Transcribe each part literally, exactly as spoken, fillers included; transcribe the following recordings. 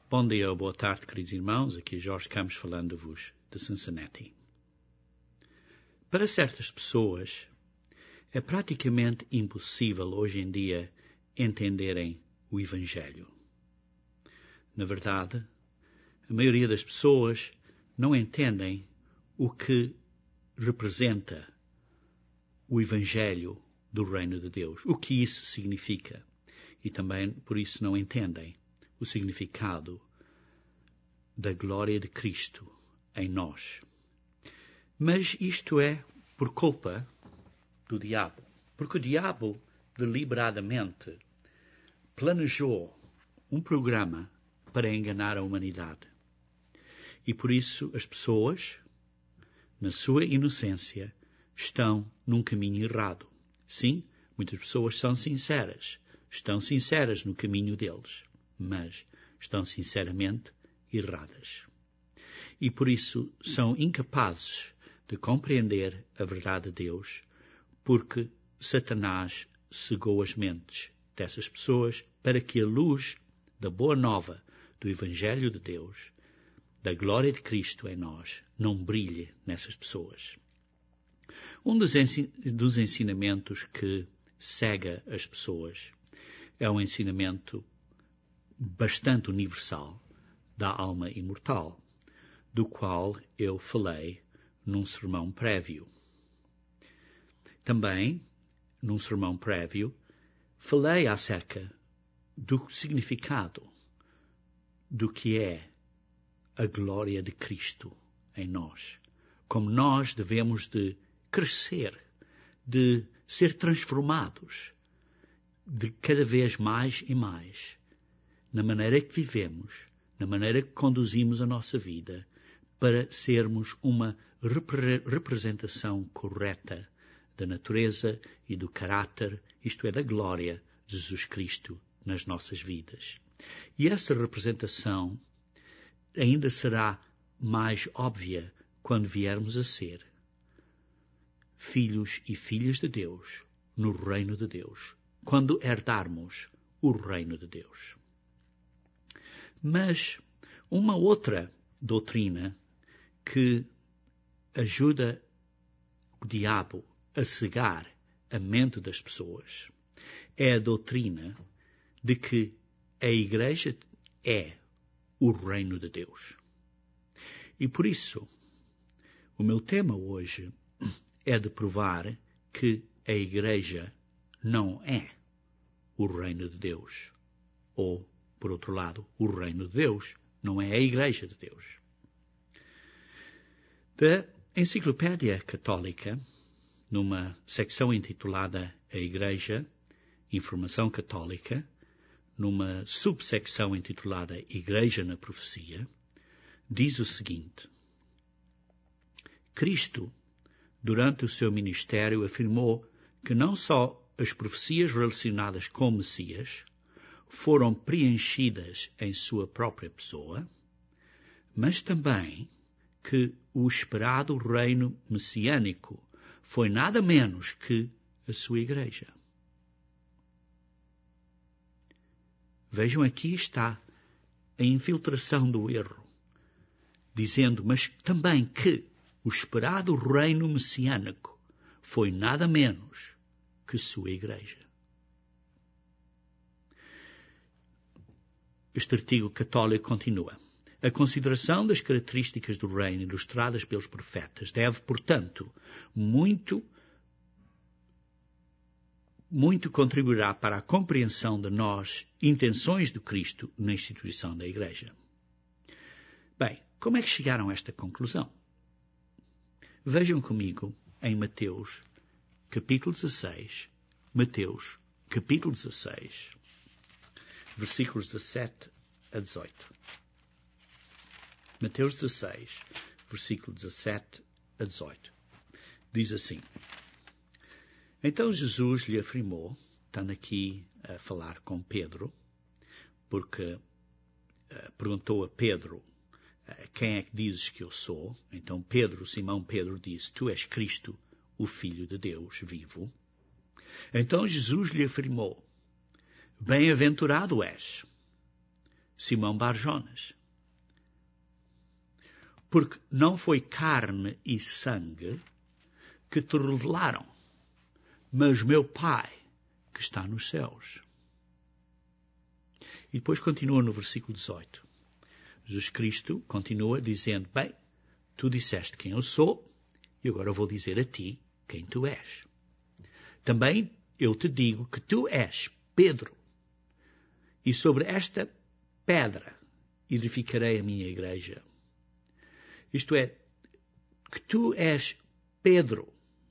Bom dia ou boa tarde, queridos irmãos. Aqui é Jorge Campos falando-vos de Cincinnati. Para certas pessoas, é praticamente impossível hoje em dia entenderem o Evangelho. Na verdade, a maioria das pessoas não entendem o que representa o Evangelho do Reino de Deus, o que isso significa. E também, por isso, não entendem o significado da glória de Cristo em nós. Mas isto é por culpa do diabo. Porque o diabo, deliberadamente, planejou um programa para enganar a humanidade. E por isso as pessoas, na sua inocência, estão num caminho errado. Sim, muitas pessoas são sinceras, estão sinceras no caminho deles, mas estão sinceramente erradas. E por isso são incapazes de compreender a verdade de Deus, porque Satanás cegou as mentes dessas pessoas para que a luz da boa nova do Evangelho de Deus, da glória de Cristo em nós, não brilhe nessas pessoas. Um dos, ensin- dos ensinamentos que cega as pessoas é um ensinamento bastante universal da alma imortal, do qual eu falei num sermão prévio. Também, num sermão prévio, falei acerca do significado do que é a glória de Cristo em nós. Como nós devemos de crescer, de ser transformados de cada vez mais e mais na maneira que vivemos, na maneira que conduzimos a nossa vida, para sermos uma repre- representação correta da natureza e do caráter, isto é, da glória de Jesus Cristo nas nossas vidas. E essa representação ainda será mais óbvia quando viermos a ser filhos e filhas de Deus no reino de Deus, quando herdarmos o reino de Deus. Mas uma outra doutrina que ajuda o diabo a cegar a mente das pessoas é a doutrina de que a Igreja é o reino de Deus. E por isso, o meu tema hoje é de provar que a Igreja não é o reino de Deus. Ou, por outro lado, o reino de Deus não é a Igreja de Deus. Da Enciclopédia Católica, numa secção intitulada A Igreja, Informação Católica, numa subsecção intitulada Igreja na Profecia, diz o seguinte: Cristo, durante o seu ministério, afirmou que não só as profecias relacionadas com o Messias foram preenchidas em sua própria pessoa, mas também que o esperado reino messiânico foi nada menos que a sua Igreja. Vejam, aqui está a infiltração do erro, dizendo, mas também que o esperado reino messiânico foi nada menos que sua Igreja. Este artigo católico continua. A consideração das características do reino ilustradas pelos profetas deve, portanto, muito, muito contribuirá para a compreensão de nós, intenções do Cristo na instituição da Igreja. Bem, como é que chegaram a esta conclusão? Vejam comigo em Mateus, capítulo dezasseis, Mateus, capítulo dezasseis, versículos dezassete a dezoito. Mateus dezasseis, versículo dezassete a dezoito. Diz assim: Então Jesus lhe afirmou, estando aqui a falar com Pedro, porque uh, perguntou a Pedro, uh, quem é que dizes que eu sou? Então Pedro, Simão Pedro, disse, tu és Cristo, o Filho de Deus vivo. Então Jesus lhe afirmou, bem-aventurado és, Simão Bar-Jonas. Porque não foi carne e sangue que te revelaram, mas meu Pai que está nos céus. E depois continua no versículo dezoito. Jesus Cristo continua dizendo, bem, tu disseste quem eu sou, e agora eu vou dizer a ti quem tu és. Também eu te digo que tu és Pedro, e sobre esta pedra edificarei a minha igreja. Isto é, que tu és Pedro.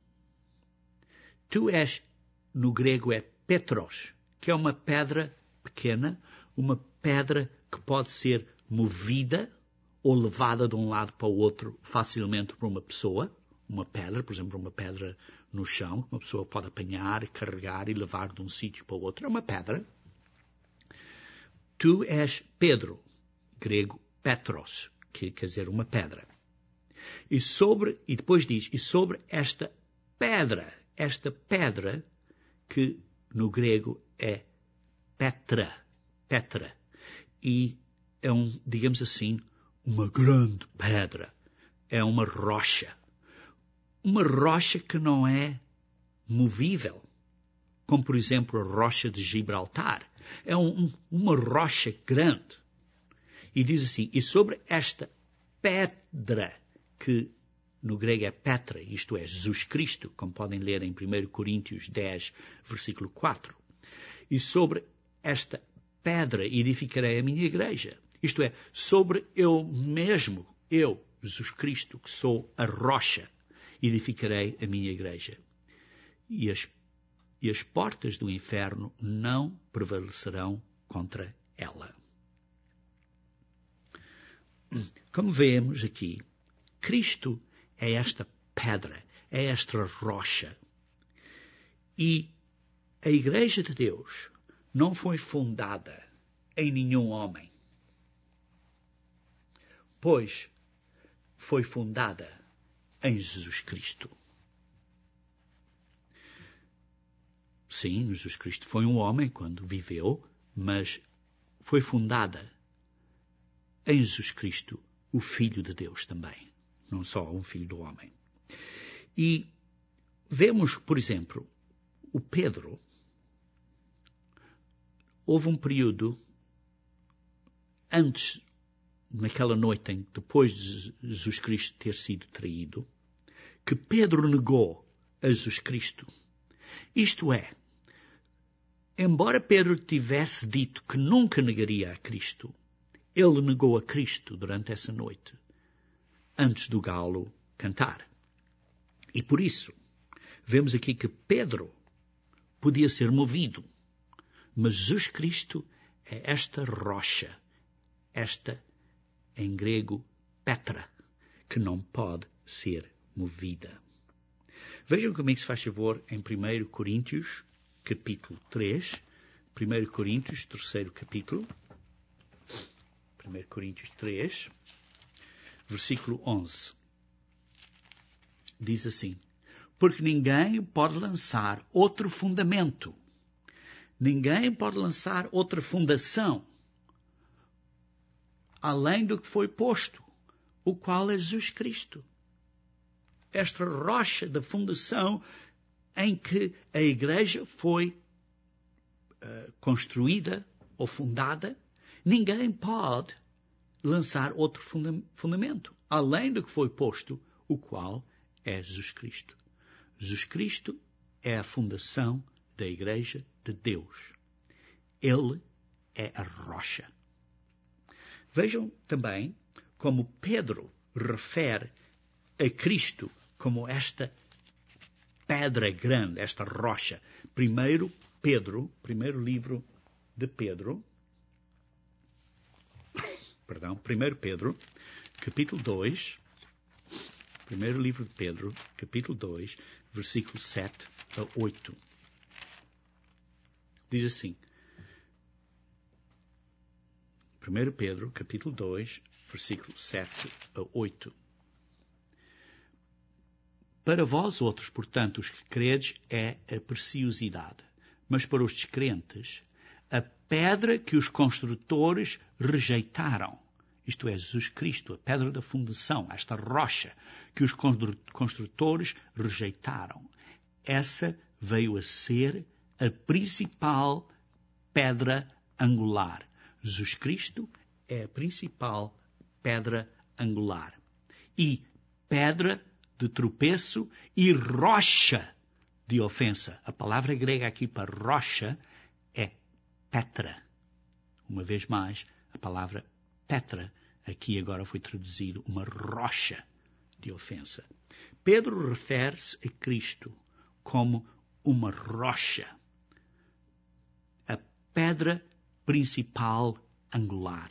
Tu és, no grego é Petros, que é uma pedra pequena, uma pedra que pode ser movida ou levada de um lado para o outro facilmente por uma pessoa. Uma pedra, por exemplo, uma pedra no chão, que uma pessoa pode apanhar, carregar e levar de um sítio para o outro. É uma pedra. Tu és Pedro, grego Petros, que quer dizer uma pedra. E sobre, e depois diz, e sobre esta pedra, esta pedra, que no grego é Petra, Petra, e é um, digamos assim, uma grande pedra, é uma rocha, uma rocha que não é movível, como por exemplo a rocha de Gibraltar, é um, um, uma rocha grande, e diz assim, e sobre esta pedra, que no grego é Petra, isto é, Jesus Cristo, como podem ler em primeira Coríntios dez, versículo quatro. E sobre esta pedra edificarei a minha igreja. Isto é, sobre eu mesmo, eu, Jesus Cristo, que sou a rocha, edificarei a minha igreja. E as, e as portas do inferno não prevalecerão contra ela. Como vemos aqui, Cristo é esta pedra, é esta rocha. E a Igreja de Deus não foi fundada em nenhum homem, pois foi fundada em Jesus Cristo. Sim, Jesus Cristo foi um homem quando viveu, mas foi fundada em Jesus Cristo, o Filho de Deus também. Não só um filho do homem. E vemos, por exemplo, o Pedro. Houve um período antes, naquela noite, em, depois de Jesus Cristo ter sido traído, que Pedro negou a Jesus Cristo. Isto é, embora Pedro tivesse dito que nunca negaria a Cristo, ele negou a Cristo durante essa noite, antes do galo cantar. E por isso, vemos aqui que Pedro podia ser movido, mas Jesus Cristo é esta rocha, esta, em grego, Petra, que não pode ser movida. Vejam comigo, se faz favor, em primeira Coríntios, capítulo três, primeira Coríntios, terceiro capítulo, primeira Coríntios três, versículo onze. Diz assim, porque ninguém pode lançar outro fundamento, ninguém pode lançar outra fundação, além do que foi posto, o qual é Jesus Cristo. Esta rocha da fundação em que a igreja foi uh, construída ou fundada, ninguém pode lançar outro funda- fundamento, além do que foi posto, o qual é Jesus Cristo. Jesus Cristo é a fundação da igreja de Deus. Ele é a rocha. Vejam também como Pedro refere a Cristo como esta pedra grande, esta rocha. Primeiro Pedro, primeiro livro de Pedro, perdão, primeiro Pedro, capítulo dois, primeiro livro de Pedro, capítulo dois, versículo sete a oito. Diz assim, primeiro Pedro, capítulo dois, versículo sete a oito. Para vós outros, portanto, os que credes, é a preciosidade, mas para os descrentes, a pedra que os construtores rejeitaram. Isto é, Jesus Cristo, a pedra da fundação, esta rocha que os construtores rejeitaram. Essa veio a ser a principal pedra angular. Jesus Cristo é a principal pedra angular. E pedra de tropeço e rocha de ofensa. A palavra grega aqui para rocha é Petra. Uma vez mais, a palavra Petra aqui agora foi traduzido uma rocha de ofensa. Pedro refere-se a Cristo como uma rocha, a pedra principal angular.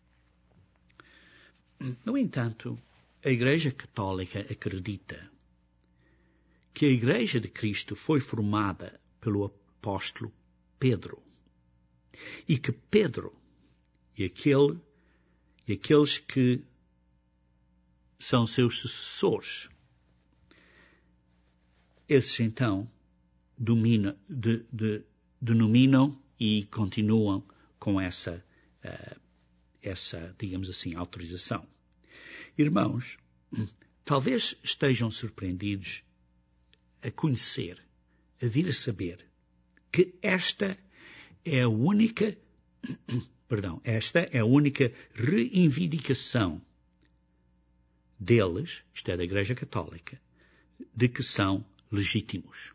No entanto, a Igreja Católica acredita que a Igreja de Cristo foi formada pelo apóstolo Pedro e que Pedro e, aquele, e aqueles que são seus sucessores, esses então domina, de, de, denominam e continuam com essa, uh, essa, digamos assim, autorização. Irmãos, talvez estejam surpreendidos a conhecer, a vir a saber, que esta é a única, perdão, esta é a única reivindicação deles, isto é, da Igreja Católica, de que são legítimos.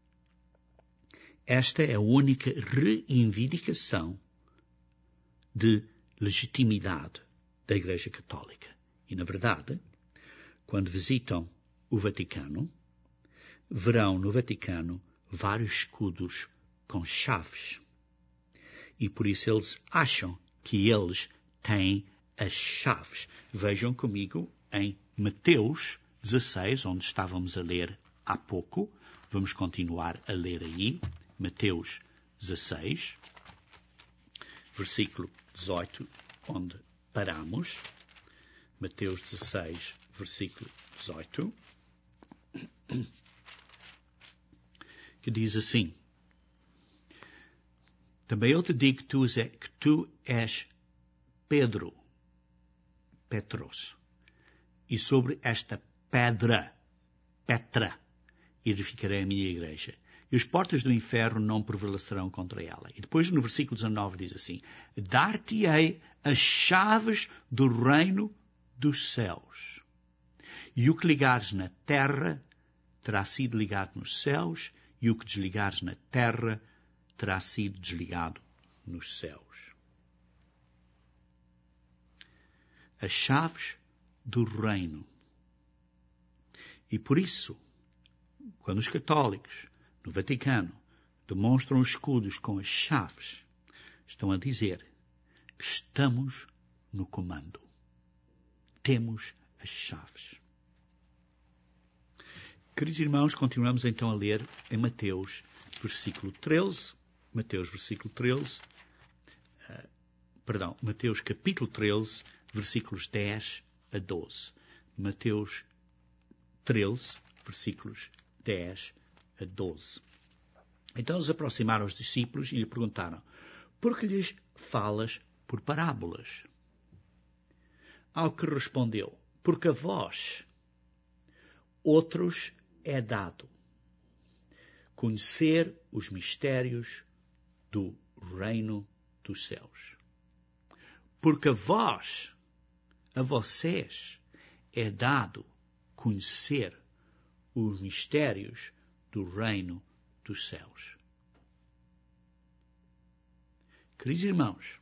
Esta é a única reivindicação de legitimidade da Igreja Católica. E, na verdade, quando visitam o Vaticano, verão no Vaticano vários escudos com chaves. E por isso eles acham que eles têm as chaves. Vejam comigo em Mateus dezasseis, onde estávamos a ler há pouco. Vamos continuar a ler aí. Mateus dezasseis, versículo dezoito, onde paramos. Mateus dezasseis, versículo dezoito, que diz assim: também eu te digo que tu, que tu és Pedro, Petros, e sobre esta pedra, Petra, edificarei a minha igreja, e as portas do inferno não prevalecerão contra ela. E depois no versículo dezanove diz assim: dar-te-ei as chaves do reino dos céus. E o que ligares na terra terá sido ligado nos céus, e o que desligares na terra terá sido desligado nos céus. As chaves do reino. E por isso, quando os católicos no Vaticano demonstram os escudos com as chaves, estão a dizer que estamos no comando. Temos as chaves. Queridos irmãos, continuamos então a ler em Mateus, versículo treze, Mateus, versículo treze, uh, perdão, Mateus, capítulo treze, versículos dez a doze. Mateus treze, versículos dez a doze. Então eles aproximaram os discípulos e lhe perguntaram: por que lhes falas por parábolas? Ao que respondeu: porque a vós, outros é dado conhecer os mistérios do reino dos céus. Porque a vós, a vocês, é dado conhecer os mistérios do reino dos céus. Queridos irmãos,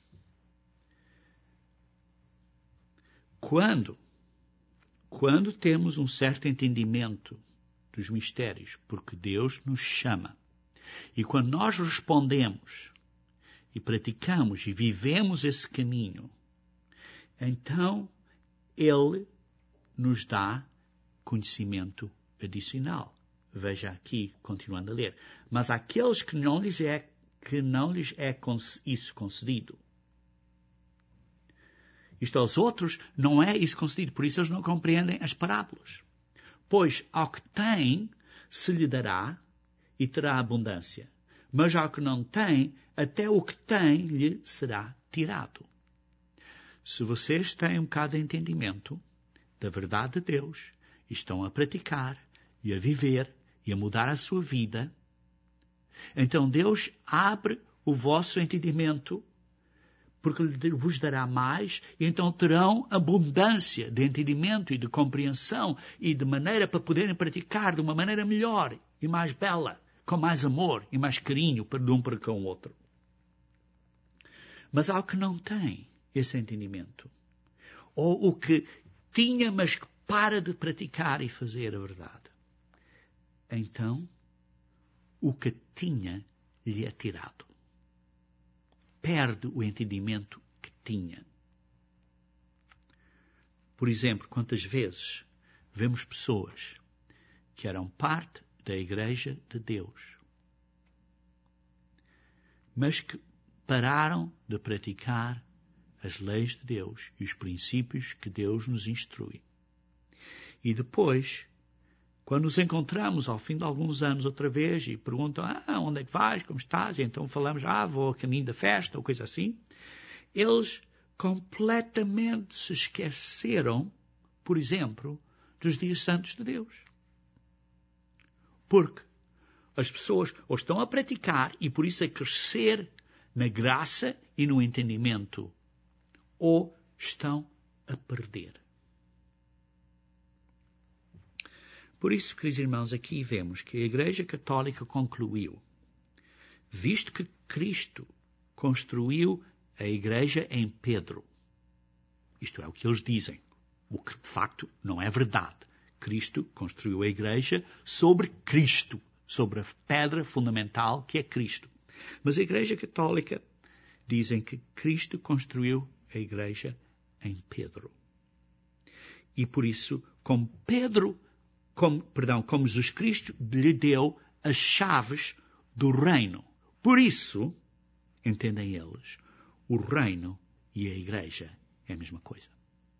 quando, quando temos um certo entendimento dos mistérios, porque Deus nos chama, e quando nós respondemos e praticamos e vivemos esse caminho, então Ele nos dá conhecimento adicional. Veja aqui, continuando a ler. Mas àqueles que não lhes é, que não lhes é isso concedido, isto aos outros não é isso concedido, por isso eles não compreendem as parábolas. Pois ao que tem, se lhe dará e terá abundância. Mas ao que não tem, até o que tem lhe será tirado. Se vocês têm um bocado de entendimento da verdade de Deus, e estão a praticar, e a viver, e a mudar a sua vida, então Deus abre o vosso entendimento, porque vos dará mais, e então terão abundância de entendimento e de compreensão e de maneira para poderem praticar de uma maneira melhor e mais bela, com mais amor e mais carinho para de um para com o outro. Mas ao que não tem esse entendimento, ou o que tinha, mas que para de praticar e fazer a verdade, então o que tinha lhe é tirado. Perde o entendimento que tinha. Por exemplo, quantas vezes vemos pessoas que eram parte da Igreja de Deus, mas que pararam de praticar as leis de Deus e os princípios que Deus nos instrui. E depois, quando nos encontramos ao fim de alguns anos outra vez e perguntam, ah, onde é que vais, como estás? E então falamos, ah, vou a caminho da festa ou coisa assim. Eles completamente se esqueceram, por exemplo, dos dias santos de Deus. Porque as pessoas ou estão a praticar e por isso a crescer na graça e no entendimento, ou estão a perder. Por isso, queridos irmãos, aqui vemos que a Igreja Católica concluiu, visto que Cristo construiu a Igreja em Pedro, isto é o que eles dizem, o que de facto não é verdade. Cristo construiu a Igreja sobre Cristo, sobre a pedra fundamental que é Cristo. Mas a Igreja Católica dizem que Cristo construiu a Igreja em Pedro. E por isso, como Pedro Como, perdão, como Jesus Cristo lhe deu as chaves do reino. Por isso, entendem eles, o reino e a Igreja é a mesma coisa.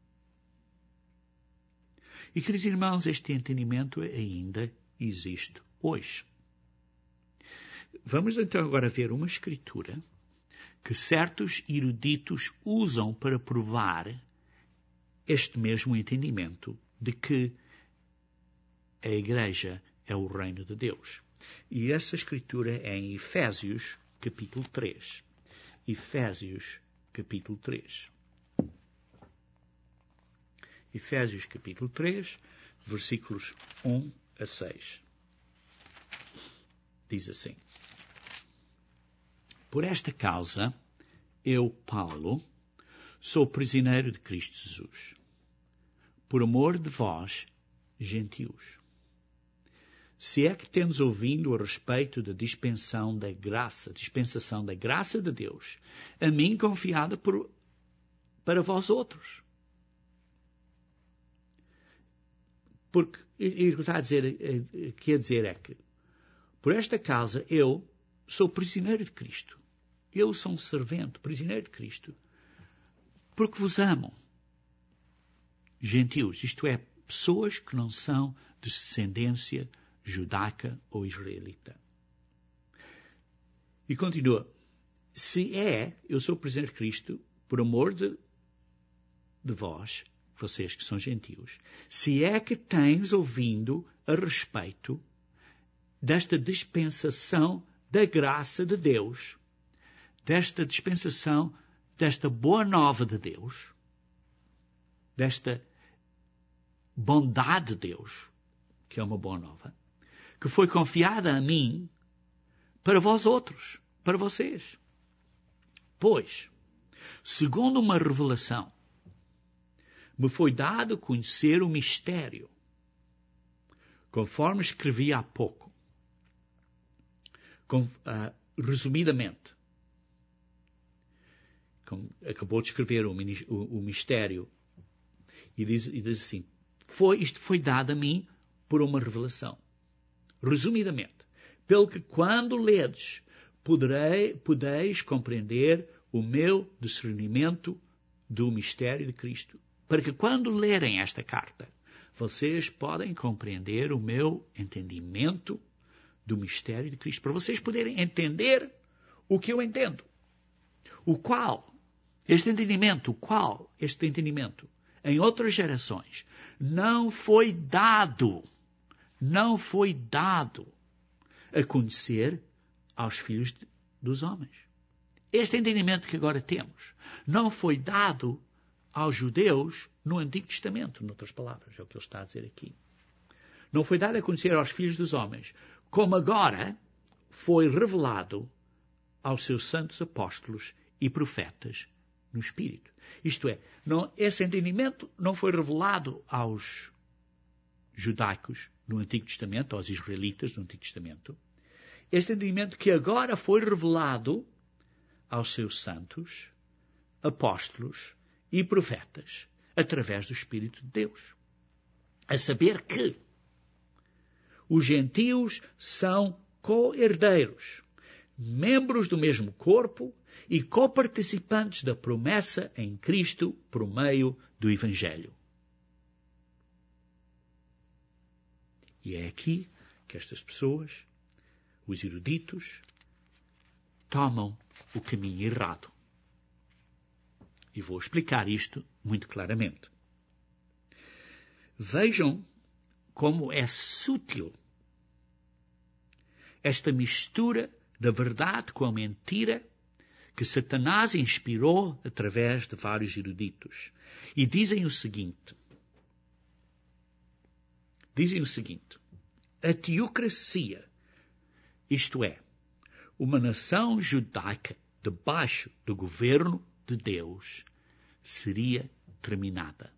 E, queridos irmãos, este entendimento ainda existe hoje. Vamos então agora ver uma escritura que certos eruditos usam para provar este mesmo entendimento de que a Igreja é o reino de Deus. E essa escritura é em Efésios, capítulo três. Efésios, capítulo três. Efésios, capítulo três, versículos um a seis. Diz assim: Por esta causa, eu, Paulo, sou prisioneiro de Cristo Jesus, por amor de vós, gentios. Se é que temos ouvido a respeito da dispensação da graça, dispensação da graça de Deus, a mim confiada por, para vós outros. Porque, e o que está a dizer, quer dizer é que, por esta causa, eu sou prisioneiro de Cristo. Eu sou um servente, prisioneiro de Cristo, porque vos amo. Gentios, isto é, pessoas que não são de descendência judaica ou israelita. E continua, se é, eu sou prisioneiro de Cristo, por amor de, de vós, vocês que são gentios, se é que tens ouvido a respeito desta dispensação da graça de Deus, desta dispensação, desta boa nova de Deus, desta bondade de Deus, que é uma boa nova, que foi confiada a mim para vós outros, para vocês. Pois, segundo uma revelação, me foi dado conhecer o mistério, conforme escrevi há pouco, com, uh, resumidamente. Como acabou de escrever o, o, o mistério, e diz, e diz assim, foi, isto foi dado a mim por uma revelação. Resumidamente, pelo que quando ledes, poderei, podeis compreender o meu discernimento do mistério de Cristo. Para que quando lerem esta carta, vocês podem compreender o meu entendimento do mistério de Cristo, para vocês poderem entender o que eu entendo. O qual, este entendimento, o qual, este entendimento, em outras gerações, não foi dado, não foi dado a conhecer aos filhos de, dos homens. Este entendimento que agora temos não foi dado aos judeus no Antigo Testamento, noutras palavras, é o que ele está a dizer aqui. Não foi dado a conhecer aos filhos dos homens, como agora foi revelado aos seus santos apóstolos e profetas no Espírito. Isto é, não, esse entendimento não foi revelado aos judaicos no Antigo Testamento, aos israelitas no Antigo Testamento. Este entendimento que agora foi revelado aos seus santos, apóstolos e profetas, através do Espírito de Deus. A saber que os gentios são co-herdeiros, membros do mesmo corpo e coparticipantes da promessa em Cristo por meio do Evangelho. E é aqui que estas pessoas, os eruditos, tomam o caminho errado. E vou explicar isto muito claramente. Vejam como é sutil esta mistura da verdade com a mentira que Satanás inspirou através de vários eruditos. E dizem o seguinte, dizem o seguinte, a teocracia, isto é, uma nação judaica debaixo do governo de Deus, seria terminada.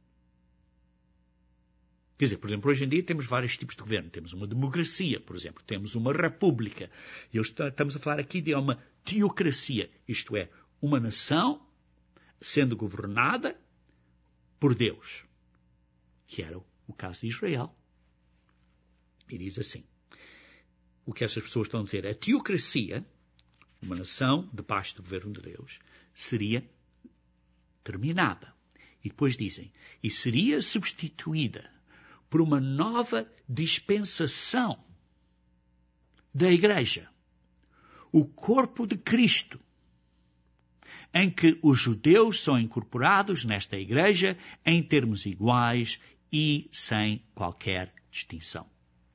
Quer dizer, por exemplo, hoje em dia temos vários tipos de governo. Temos uma democracia, por exemplo. Temos uma república. E estamos a falar aqui de uma teocracia. Isto é, uma nação sendo governada por Deus. Que era o caso de Israel. E diz assim. O que essas pessoas estão a dizer. A teocracia, uma nação debaixo do governo de Deus, seria terminada. E depois dizem, e seria substituída por uma nova dispensação da Igreja, o corpo de Cristo, em que os judeus são incorporados nesta Igreja em termos iguais e sem qualquer distinção.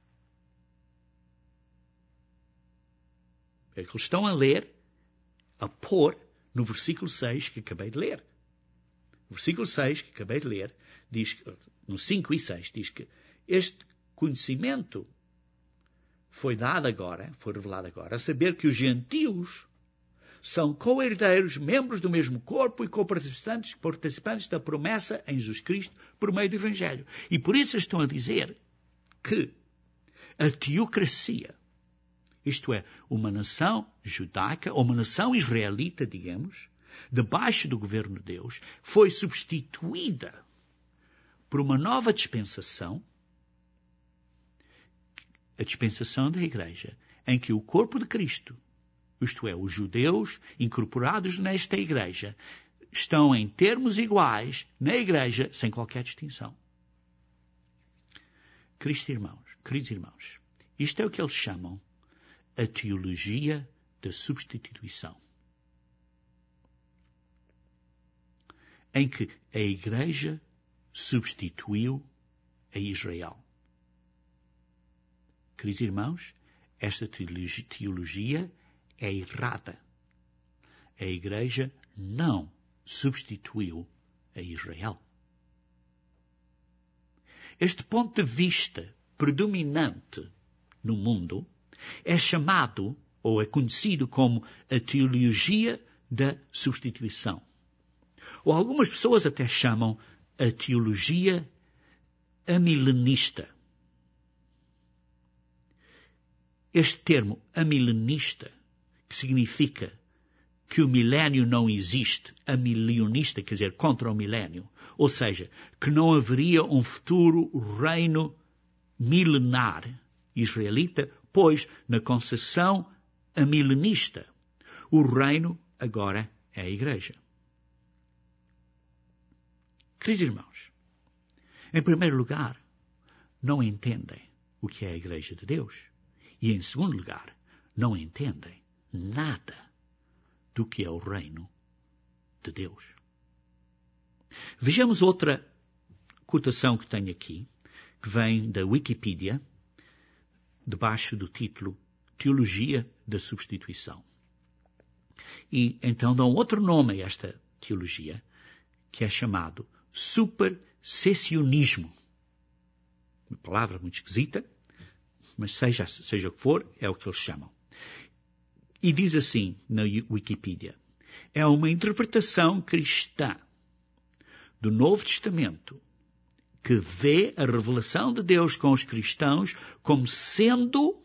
É que eles estão a ler, a pôr no versículo seis que acabei de ler. O versículo seis que acabei de ler diz, no cinco e seis, diz que este conhecimento foi dado agora, foi revelado agora, a saber que os gentios são co-herdeiros, membros do mesmo corpo e co-participantes participantes da promessa em Jesus Cristo por meio do Evangelho. E por isso estão a dizer que a teocracia, isto é, uma nação judaica, ou uma nação israelita, digamos, debaixo do governo de Deus, foi substituída por uma nova dispensação, a dispensação da Igreja, em que o corpo de Cristo, isto é, os judeus incorporados nesta Igreja, estão em termos iguais na Igreja, sem qualquer distinção. Cristo, irmãos, queridos irmãos, isto é o que eles chamam a teologia da substituição, em que a Igreja substituiu a Israel. Queridos irmãos, esta teologia é errada. A Igreja não substituiu a Israel. Este ponto de vista predominante no mundo é chamado, ou é conhecido como a teologia da substituição. Ou algumas pessoas até chamam a teologia amilenista. Este termo amilenista, que significa que o milénio não existe, amilionista, quer dizer, contra o milénio, ou seja, que não haveria um futuro reino milenar israelita, pois na concepção amilenista, o reino agora é a Igreja. Queridos irmãos, em primeiro lugar, não entendem o que é a Igreja de Deus. E, em segundo lugar, não entendem nada do que é o reino de Deus. Vejamos outra cotação que tenho aqui, que vem da Wikipedia, debaixo do título Teologia da Substituição. E então dão outro nome a esta teologia, que é chamado supersessionismo. Uma palavra muito esquisita, mas seja, seja o que for, é o que eles chamam. E diz assim na Wikipedia: é uma interpretação cristã do Novo Testamento que vê a revelação de Deus com os cristãos como sendo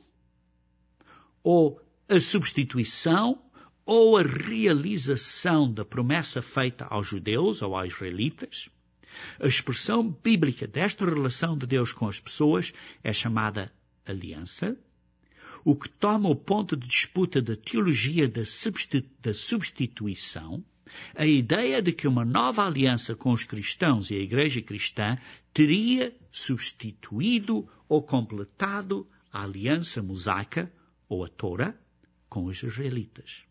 ou a substituição ou a realização da promessa feita aos judeus ou aos israelitas. A expressão bíblica desta relação de Deus com as pessoas é chamada aliança, o que toma o ponto de disputa da teologia da substituição, a ideia de que uma nova aliança com os cristãos e a Igreja cristã teria substituído ou completado a aliança mosaica, ou a Torá, com os israelitas.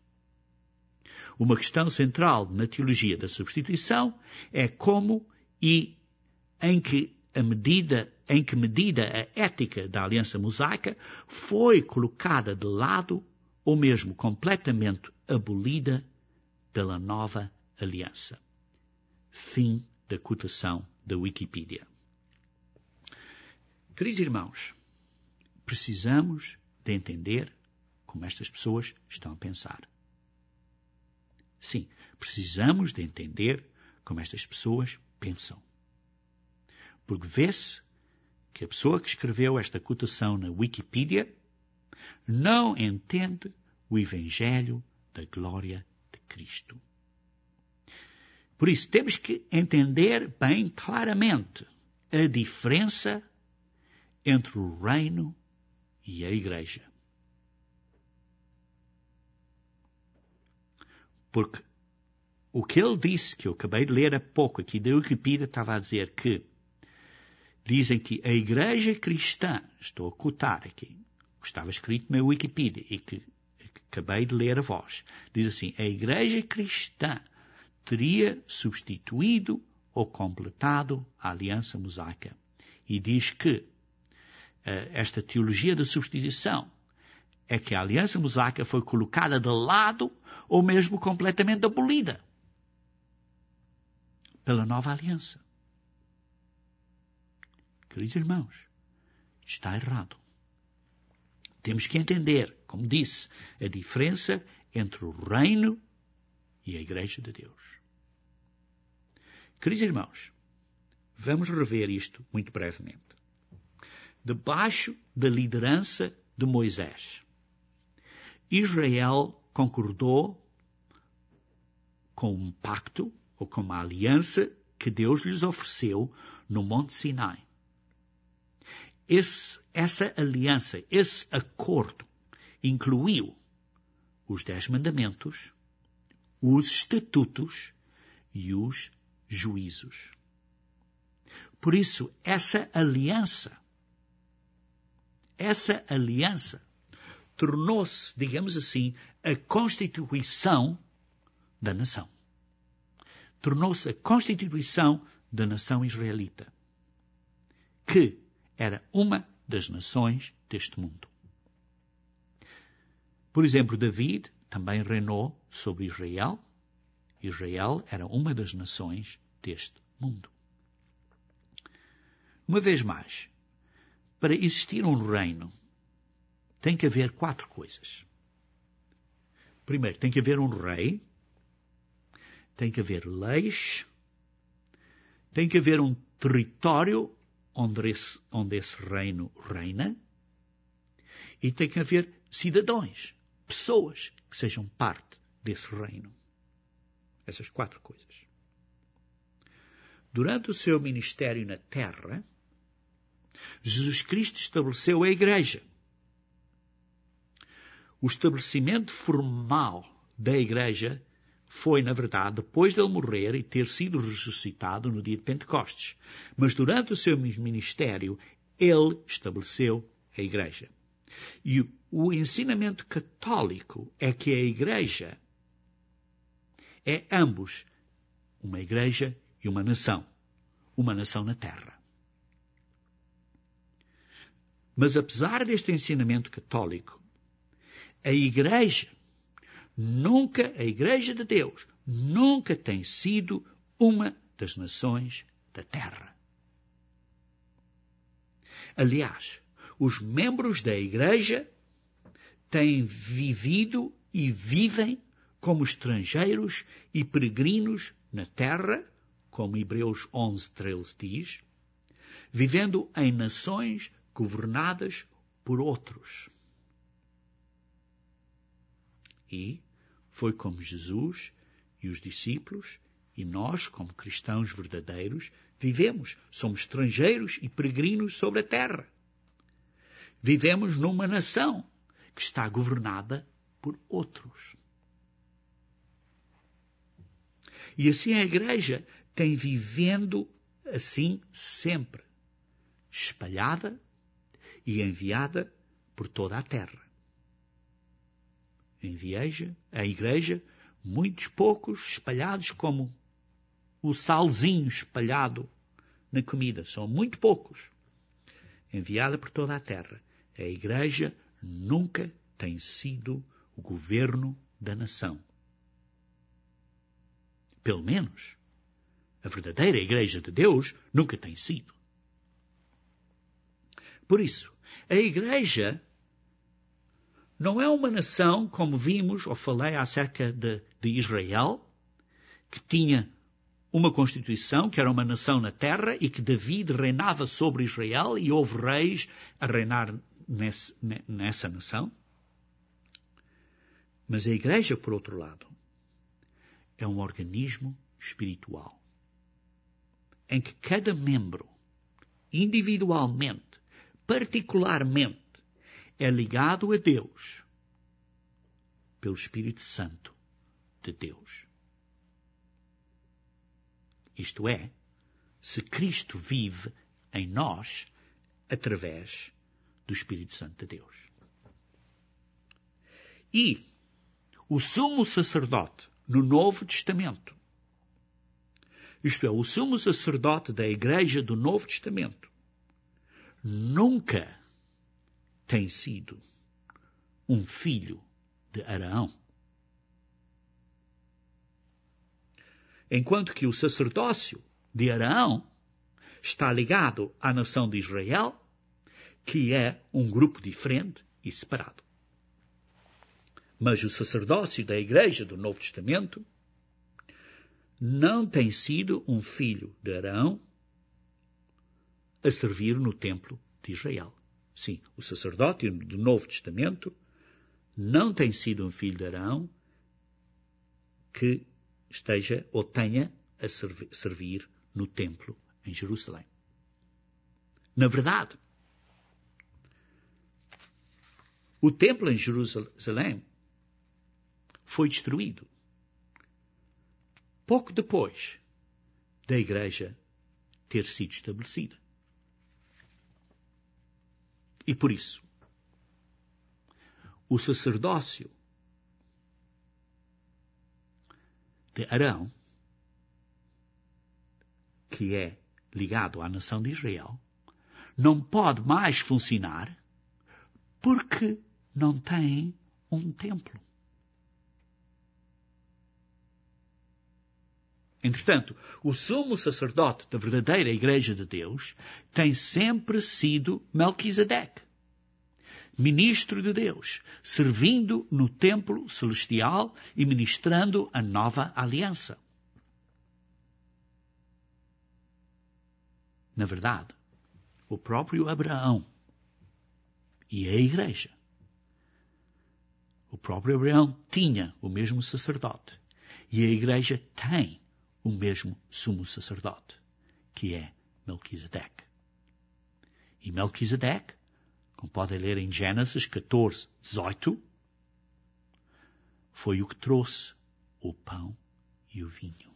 Uma questão central na teologia da substituição é como e em que a medida, em que medida a ética da aliança mosaica foi colocada de lado ou mesmo completamente abolida pela nova aliança. Fim da cotação da Wikipedia. Queridos irmãos, precisamos de entender como estas pessoas estão a pensar. Sim, precisamos de entender como estas pessoas pensam. Porque vê-se que a pessoa que escreveu esta cotação na Wikipedia não entende o Evangelho da glória de Cristo. Por isso, temos que entender bem claramente a diferença entre o reino e a Igreja. Porque o que ele disse, que eu acabei de ler há pouco aqui da Wikipedia, estava a dizer que dizem que a Igreja cristã, estou a cotar aqui, que estava escrito na Wikipedia e que, que acabei de ler a voz, diz assim: a Igreja cristã teria substituído ou completado a aliança mosaica. E diz que uh, esta teologia da substituição é que a aliança mosaica foi colocada de lado ou mesmo completamente abolida pela nova aliança. Queridos irmãos, está errado. Temos que entender, como disse, a diferença entre o reino e a Igreja de Deus. Queridos irmãos, vamos rever isto muito brevemente. Debaixo da liderança de Moisés, Israel concordou com um pacto ou com uma aliança que Deus lhes ofereceu no Monte Sinai. Esse, essa aliança, esse acordo, incluiu os Dez Mandamentos, os Estatutos e os Juízos. Por isso, essa aliança, essa aliança tornou-se, digamos assim, a constituição da nação. Tornou-se a constituição da nação israelita, que era uma das nações deste mundo. Por exemplo, David também reinou sobre Israel. Israel era uma das nações deste mundo. Uma vez mais, para existir um reino, tem que haver quatro coisas. Primeiro, tem que haver um rei, tem que haver leis, tem que haver um território onde esse, onde esse reino reina, e tem que haver cidadãos, pessoas que sejam parte desse reino. Essas quatro coisas. Durante o seu ministério na terra, Jesus Cristo estabeleceu a Igreja. O estabelecimento formal da Igreja foi, na verdade, depois de ele morrer e ter sido ressuscitado no dia de Pentecostes. Mas durante o seu ministério, ele estabeleceu a Igreja. E o ensinamento católico é que a Igreja é ambos uma Igreja e uma nação, uma nação na terra. Mas apesar deste ensinamento católico, a Igreja nunca, a Igreja de Deus, nunca tem sido uma das nações da terra. Aliás, os membros da Igreja têm vivido e vivem como estrangeiros e peregrinos na terra, como Hebreus onze, treze diz, vivendo em nações governadas por outros. E foi como Jesus e os discípulos e nós, como cristãos verdadeiros, vivemos. Somos estrangeiros e peregrinos sobre a terra. Vivemos numa nação que está governada por outros. E assim a Igreja tem vivendo assim sempre, espalhada e enviada por toda a terra. Enviaja a Igreja, muitos poucos espalhados como o salzinho espalhado na comida. São muito poucos. Enviada por toda a terra. A Igreja nunca tem sido o governo da nação. Pelo menos, a verdadeira Igreja de Deus nunca tem sido. Por isso, a Igreja não é uma nação, como vimos ou falei acerca de, de Israel, que tinha uma Constituição, que era uma nação na terra e que David reinava sobre Israel e houve reis a reinar nesse, nessa nação. Mas a Igreja, por outro lado, é um organismo espiritual, em que cada membro, individualmente, particularmente, é ligado a Deus pelo Espírito Santo de Deus. Isto é, se Cristo vive em nós através do Espírito Santo de Deus. E o sumo sacerdote no Novo Testamento, isto é, o sumo sacerdote da Igreja do Novo Testamento, nunca tem sido um filho de Araão. Enquanto que o sacerdócio de Araão está ligado à nação de Israel, que é um grupo diferente e separado. Mas o sacerdócio da Igreja do Novo Testamento não tem sido um filho de Araão a servir no templo de Israel. Sim, o sacerdote do Novo Testamento não tem sido um filho de Araão que esteja ou tenha a servir no templo em Jerusalém. Na verdade, o templo em Jerusalém foi destruído pouco depois da Igreja ter sido estabelecida. E por isso, o sacerdócio de Arão, que é ligado à nação de Israel, não pode mais funcionar porque não tem um templo. Entretanto, o sumo sacerdote da verdadeira Igreja de Deus tem sempre sido Melquisedeque, ministro de Deus, servindo no templo celestial e ministrando a nova aliança. Na verdade, o próprio Abraão e a Igreja, o próprio Abraão tinha o mesmo sacerdote e a Igreja tem o mesmo sumo sacerdote, que é Melquisedeque. E Melquisedeque, como podem ler em Gênesis catorze, dezoito, foi o que trouxe o pão e o vinho.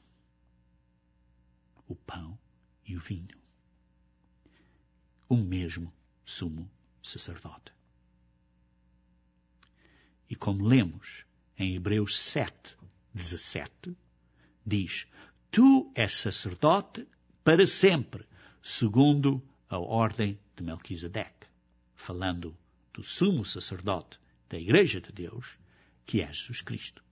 O pão e o vinho. O mesmo sumo sacerdote. E como lemos em Hebreus sete, dezassete, diz: Tu és sacerdote para sempre, segundo a ordem de Melquisedeque, falando do sumo sacerdote da Igreja de Deus, que é Jesus Cristo.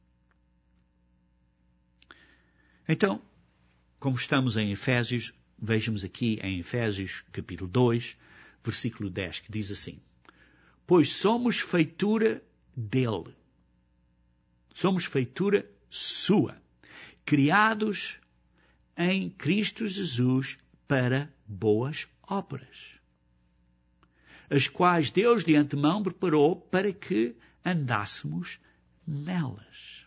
Então, como estamos em Efésios, vejamos aqui em Efésios capítulo dois, versículo dez, que diz assim: Pois somos feitura dele, somos feitura sua, criados em Cristo Jesus para boas obras, as quais Deus de antemão preparou para que andássemos nelas.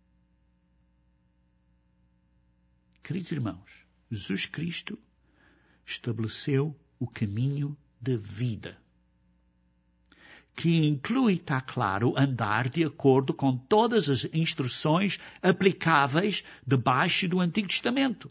Queridos irmãos, Jesus Cristo estabeleceu o caminho da vida, que inclui, está claro, andar de acordo com todas as instruções aplicáveis debaixo do Antigo Testamento.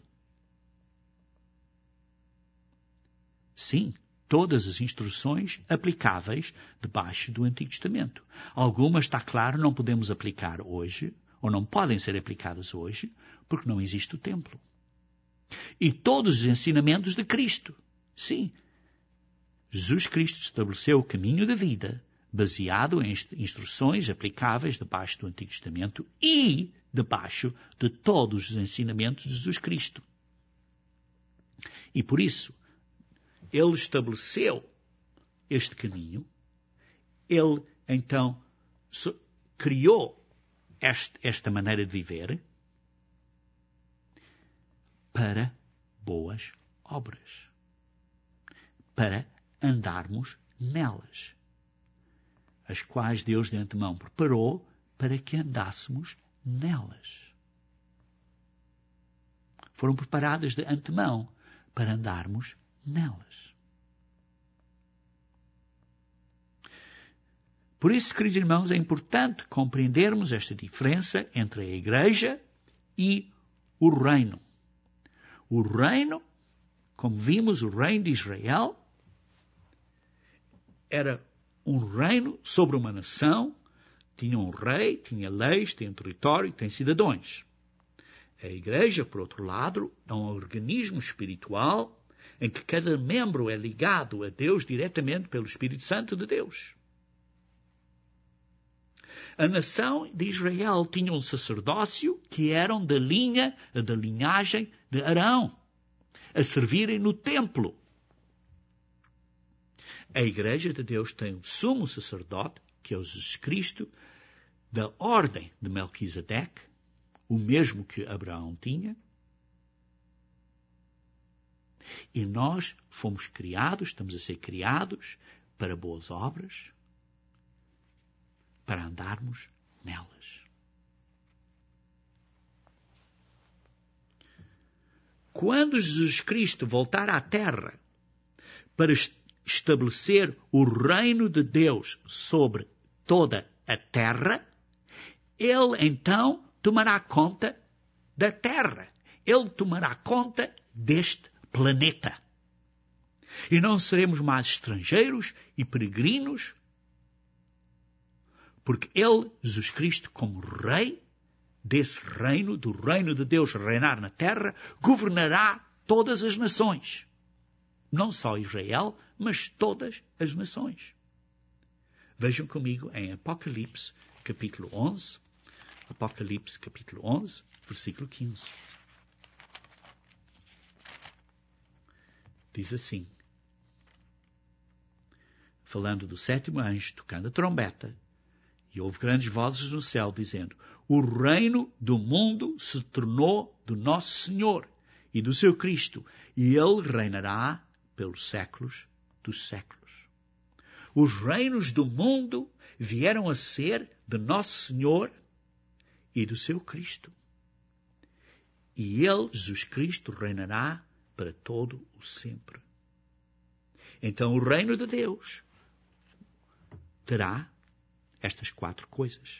Sim, todas as instruções aplicáveis debaixo do Antigo Testamento. Algumas, está claro, não podemos aplicar hoje, ou não podem ser aplicadas hoje, porque não existe o templo. E todos os ensinamentos de Cristo. Sim, Jesus Cristo estabeleceu o caminho da vida, baseado em instruções aplicáveis debaixo do Antigo Testamento e debaixo de todos os ensinamentos de Jesus Cristo. E por isso, Ele estabeleceu este caminho, Ele, então, criou este, esta maneira de viver para boas obras, para andarmos nelas, as quais Deus de antemão preparou para que andássemos nelas. Foram preparadas de antemão para andarmos nelas. Por isso, queridos irmãos, é importante compreendermos esta diferença entre a Igreja e o reino. O reino, como vimos, o reino de Israel, era um reino sobre uma nação, tinha um rei, tinha leis, tinha um território, tem cidadãos. A Igreja, por outro lado, é um organismo espiritual em que cada membro é ligado a Deus diretamente pelo Espírito Santo de Deus. A nação de Israel tinha um sacerdócio que eram da linha, da linhagem de Arão, a servirem no templo. A Igreja de Deus tem um sumo sacerdote, que é o Jesus Cristo, da ordem de Melquisedeque, o mesmo que Abraão tinha. E nós fomos criados, estamos a ser criados para boas obras, para andarmos nelas. Quando Jesus Cristo voltar à terra para estabelecer o reino de Deus sobre toda a terra, Ele então tomará conta da terra. Ele tomará conta deste planeta. E não seremos mais estrangeiros e peregrinos, porque Ele, Jesus Cristo, como Rei desse reino, do reino de Deus reinar na terra, governará todas as nações. Não só Israel, mas todas as nações. Vejam comigo em Apocalipse, capítulo onze. Apocalipse, capítulo onze, versículo quinze. Diz assim, falando do sétimo anjo tocando a trombeta, e houve grandes vozes no céu, dizendo: o reino do mundo se tornou do nosso Senhor e do seu Cristo, e Ele reinará pelos séculos dos séculos. Os reinos do mundo vieram a ser de nosso Senhor e do seu Cristo. E Ele, Jesus Cristo, reinará para todo o sempre. Então o reino de Deus terá estas quatro coisas.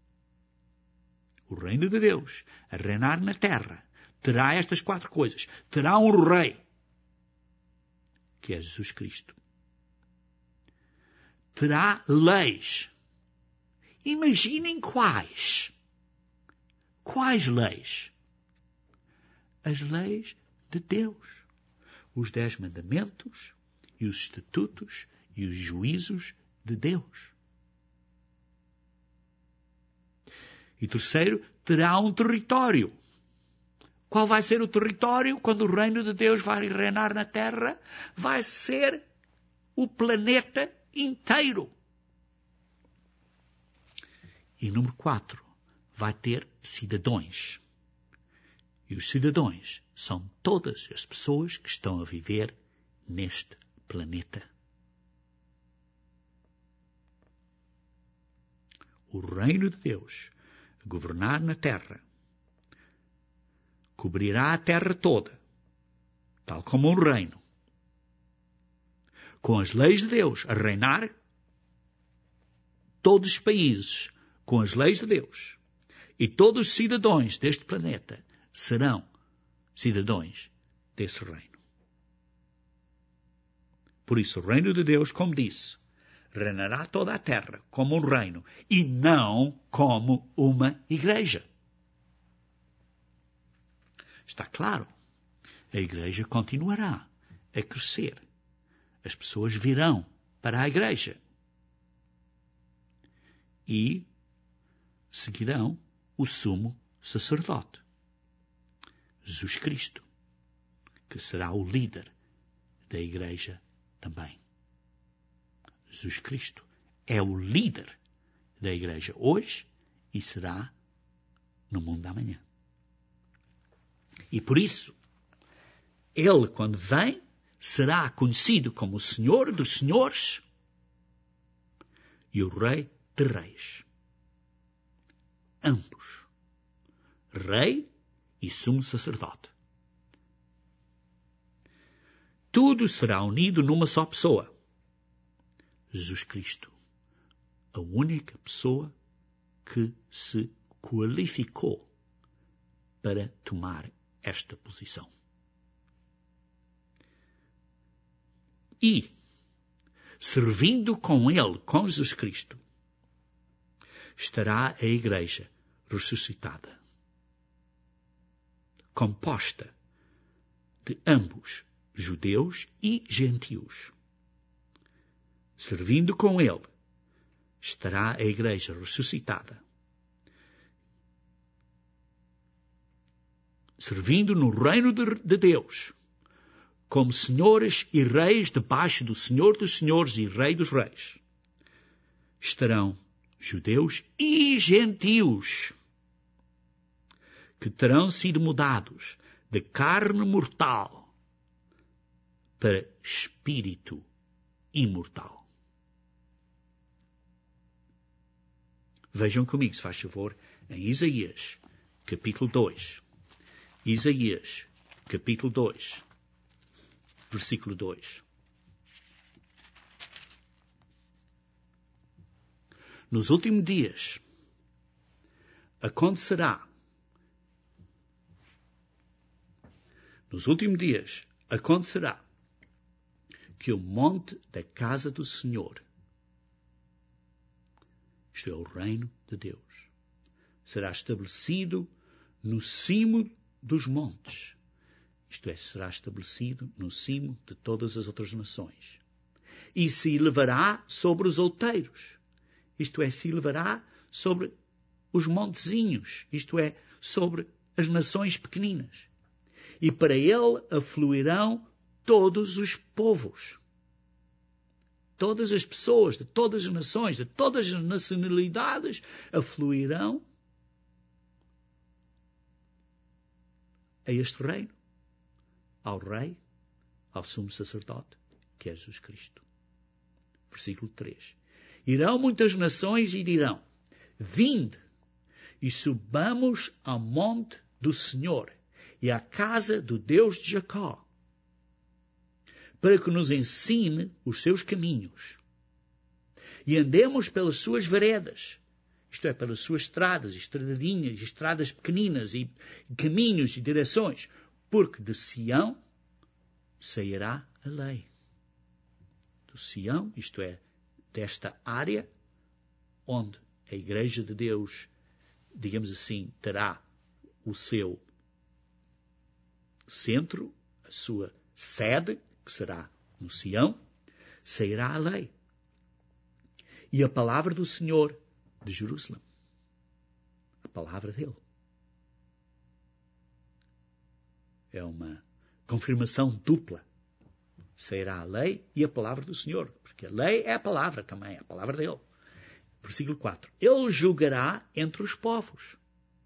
O reino de Deus, a reinar na terra, terá estas quatro coisas. Terá um rei, que é Jesus Cristo. Terá leis Imaginem quais. Quais leis? As leis de Deus. Os dez mandamentos e os estatutos e os juízos de Deus. E terceiro, terá um território. Qual vai ser o território quando o reino de Deus vai reinar na terra? Vai ser o planeta inteiro. E número quatro, vai ter cidadãos. E os cidadãos são todas as pessoas que estão a viver neste planeta. O reino de Deus, a governar na terra, cobrirá a terra toda, tal como um reino, com as leis de Deus a reinar todos os países, com as leis de Deus, e todos os cidadãos deste planeta serão cidadãos desse reino. Por isso, o reino de Deus, como disse, reinará toda a terra como um reino e não como uma igreja. Está claro, a igreja continuará a crescer. As pessoas virão para a igreja e seguirão o sumo sacerdote, Jesus Cristo, que será o líder da igreja também. Jesus Cristo é o líder da igreja hoje e será no mundo da manhã. E por isso, ele, quando vem, será conhecido como o Senhor dos Senhores e o Rei de Reis. Ambos. Rei e sumo sacerdote. Tudo será unido numa só pessoa. Jesus Cristo. A única pessoa que se qualificou para tomar esta posição. E, servindo com ele, com Jesus Cristo, estará a igreja ressuscitada, composta de ambos, judeus e gentios. Servindo com ele, estará a igreja ressuscitada, servindo no reino de, de Deus, como senhores e reis debaixo do Senhor dos Senhores e Rei dos Reis. Estarão judeus e gentios, que terão sido mudados de carne mortal para espírito imortal. Vejam comigo, se faz favor, em Isaías, capítulo dois. Isaías, capítulo dois, versículo dois. Nos últimos dias acontecerá, nos últimos dias acontecerá que o monte da casa do Senhor, isto é, o reino de Deus, será estabelecido no cimo dos montes, isto é, será estabelecido no cimo de todas as outras nações, e se elevará sobre os outeiros, isto é, se elevará sobre os montezinhos, isto é, sobre as nações pequeninas, e para ele afluirão todos os povos. Todas as pessoas, de todas as nações, de todas as nacionalidades, afluirão a este reino, ao Rei, ao sumo sacerdote, que é Jesus Cristo. Versículo três. Irão muitas nações e dirão, vinde e subamos ao monte do Senhor e à casa do Deus de Jacó, para que nos ensine os seus caminhos e andemos pelas suas veredas, isto é, pelas suas estradas, estradinhas, estradas pequeninas e caminhos e direções, porque de Sião sairá a lei. Do Sião, isto é, desta área onde a Igreja de Deus, digamos assim, terá o seu centro, a sua sede, que será no Sião, sairá a lei e a palavra do Senhor de Jerusalém. A palavra dele. É uma confirmação dupla. Sairá a lei e a palavra do Senhor. Porque a lei é a palavra também, é a palavra dele. Versículo quatro. Ele julgará entre os povos.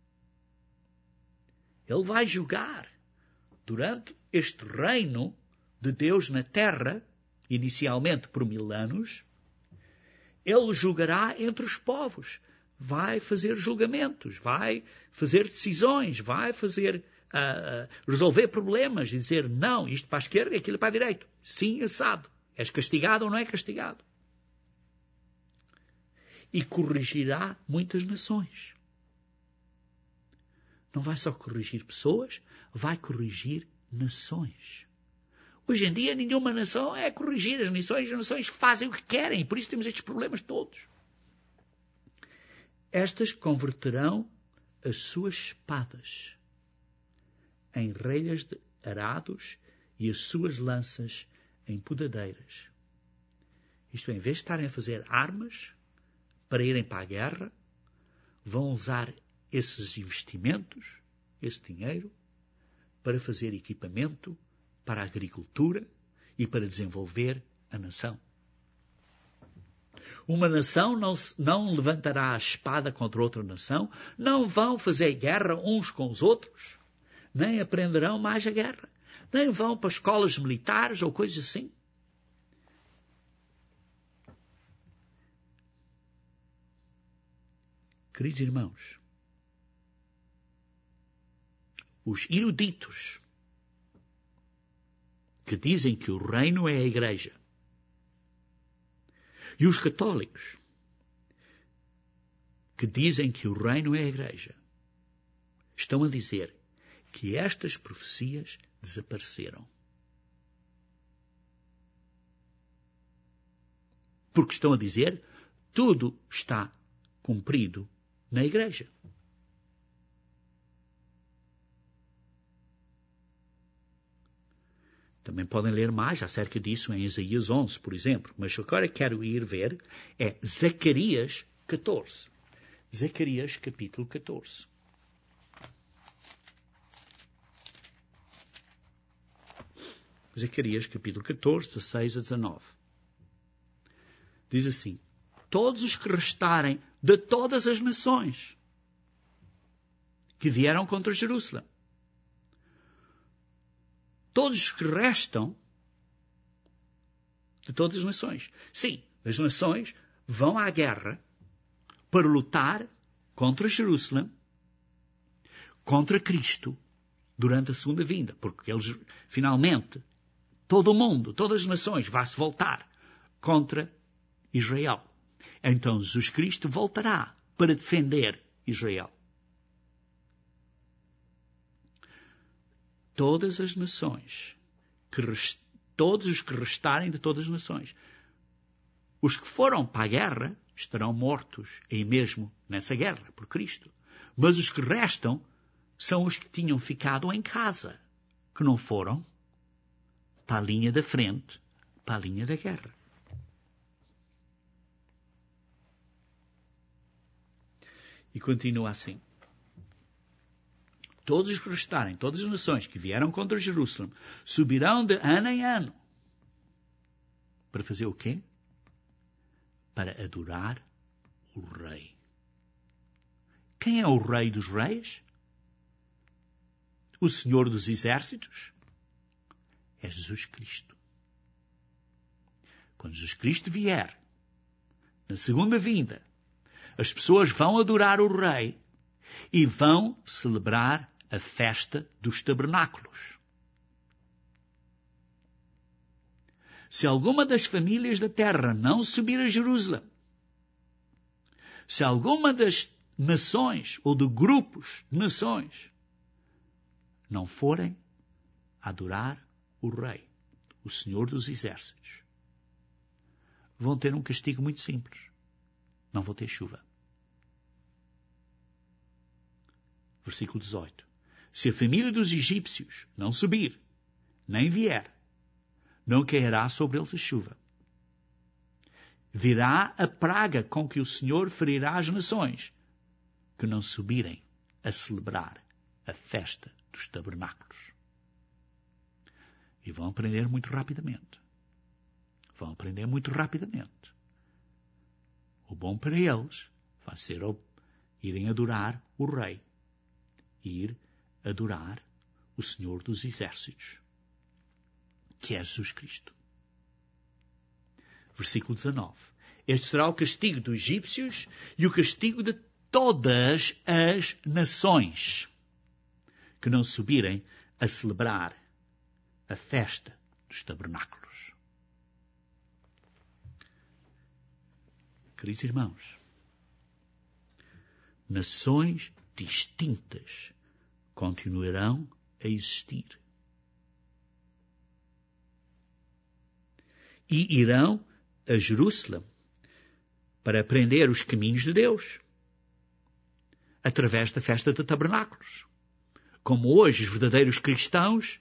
Ele vai julgar durante este reino de Deus na terra, inicialmente por mil anos. Ele julgará entre os povos. Vai fazer julgamentos, vai fazer decisões, vai fazer uh, resolver problemas e dizer não, isto para a esquerda e aquilo para a direita. Sim, assado. És castigado ou não é castigado? E corrigirá muitas nações. Não vai só corrigir pessoas, vai corrigir nações. Hoje em dia nenhuma nação é corrigida. As nações, as nações fazem o que querem e por isso temos estes problemas todos. Estas converterão as suas espadas em relhas de arados e as suas lanças em podadeiras. Isto é, em vez de estarem a fazer armas para irem para a guerra, vão usar esses investimentos, esse dinheiro, para fazer equipamento para a agricultura e para desenvolver a nação. Uma nação não, não levantará a espada contra outra nação, não vão fazer guerra uns com os outros, nem aprenderão mais a guerra, nem vão para escolas militares ou coisas assim. Queridos irmãos, os eruditos que dizem que o reino é a Igreja e os católicos que dizem que o reino é a Igreja estão a dizer que estas profecias desapareceram. Porque estão a dizer tudo está cumprido na Igreja. Também podem ler mais acerca disso em Isaías onze, por exemplo. Mas agora quero ir ver é Zacarias catorze. Zacarias capítulo catorze. Zacarias capítulo catorze, dezasseis a dezanove. Diz assim: todos os que restarem de todas as nações que vieram contra Jerusalém, todos os que restam de todas as nações. Sim, as nações vão à guerra para lutar contra Jerusalém, contra Cristo, durante a segunda vinda. Porque eles, finalmente, todo o mundo, todas as nações, vai-se voltar contra Israel. Então Jesus Cristo voltará para defender Israel. Todas as nações, que rest... todos os que restarem de todas as nações, os que foram para a guerra estarão mortos aí mesmo nessa guerra por Cristo. Mas os que restam são os que tinham ficado em casa, que não foram para a linha da frente, para a linha da guerra. E continua assim. Todos os que restarem, todas as nações que vieram contra Jerusalém, subirão de ano em ano. Para fazer o quê? Para adorar o Rei. Quem é o Rei dos Reis? O Senhor dos Exércitos? É Jesus Cristo. Quando Jesus Cristo vier, na segunda vinda, as pessoas vão adorar o Rei e vão celebrar a festa dos tabernáculos. Se alguma das famílias da terra não subir a Jerusalém, se alguma das nações ou de grupos de nações não forem adorar o Rei, o Senhor dos Exércitos, vão ter um castigo muito simples. Não vão ter chuva. Versículo dezoito. Se a família dos egípcios não subir, nem vier, não cairá sobre eles a chuva. Virá a praga com que o Senhor ferirá as nações, que não subirem a celebrar a festa dos tabernáculos. E vão aprender muito rapidamente. Vão aprender muito rapidamente. O bom para eles vai ser irem adorar o Rei. Ir adorar o Senhor dos Exércitos, que é Jesus Cristo. Versículo dezanove. Este será o castigo dos egípcios e o castigo de todas as nações que não subirem a celebrar a festa dos tabernáculos. Queridos irmãos, nações distintas continuarão a existir. E irão a Jerusalém para aprender os caminhos de Deus, através da festa de tabernáculos, como hoje os verdadeiros cristãos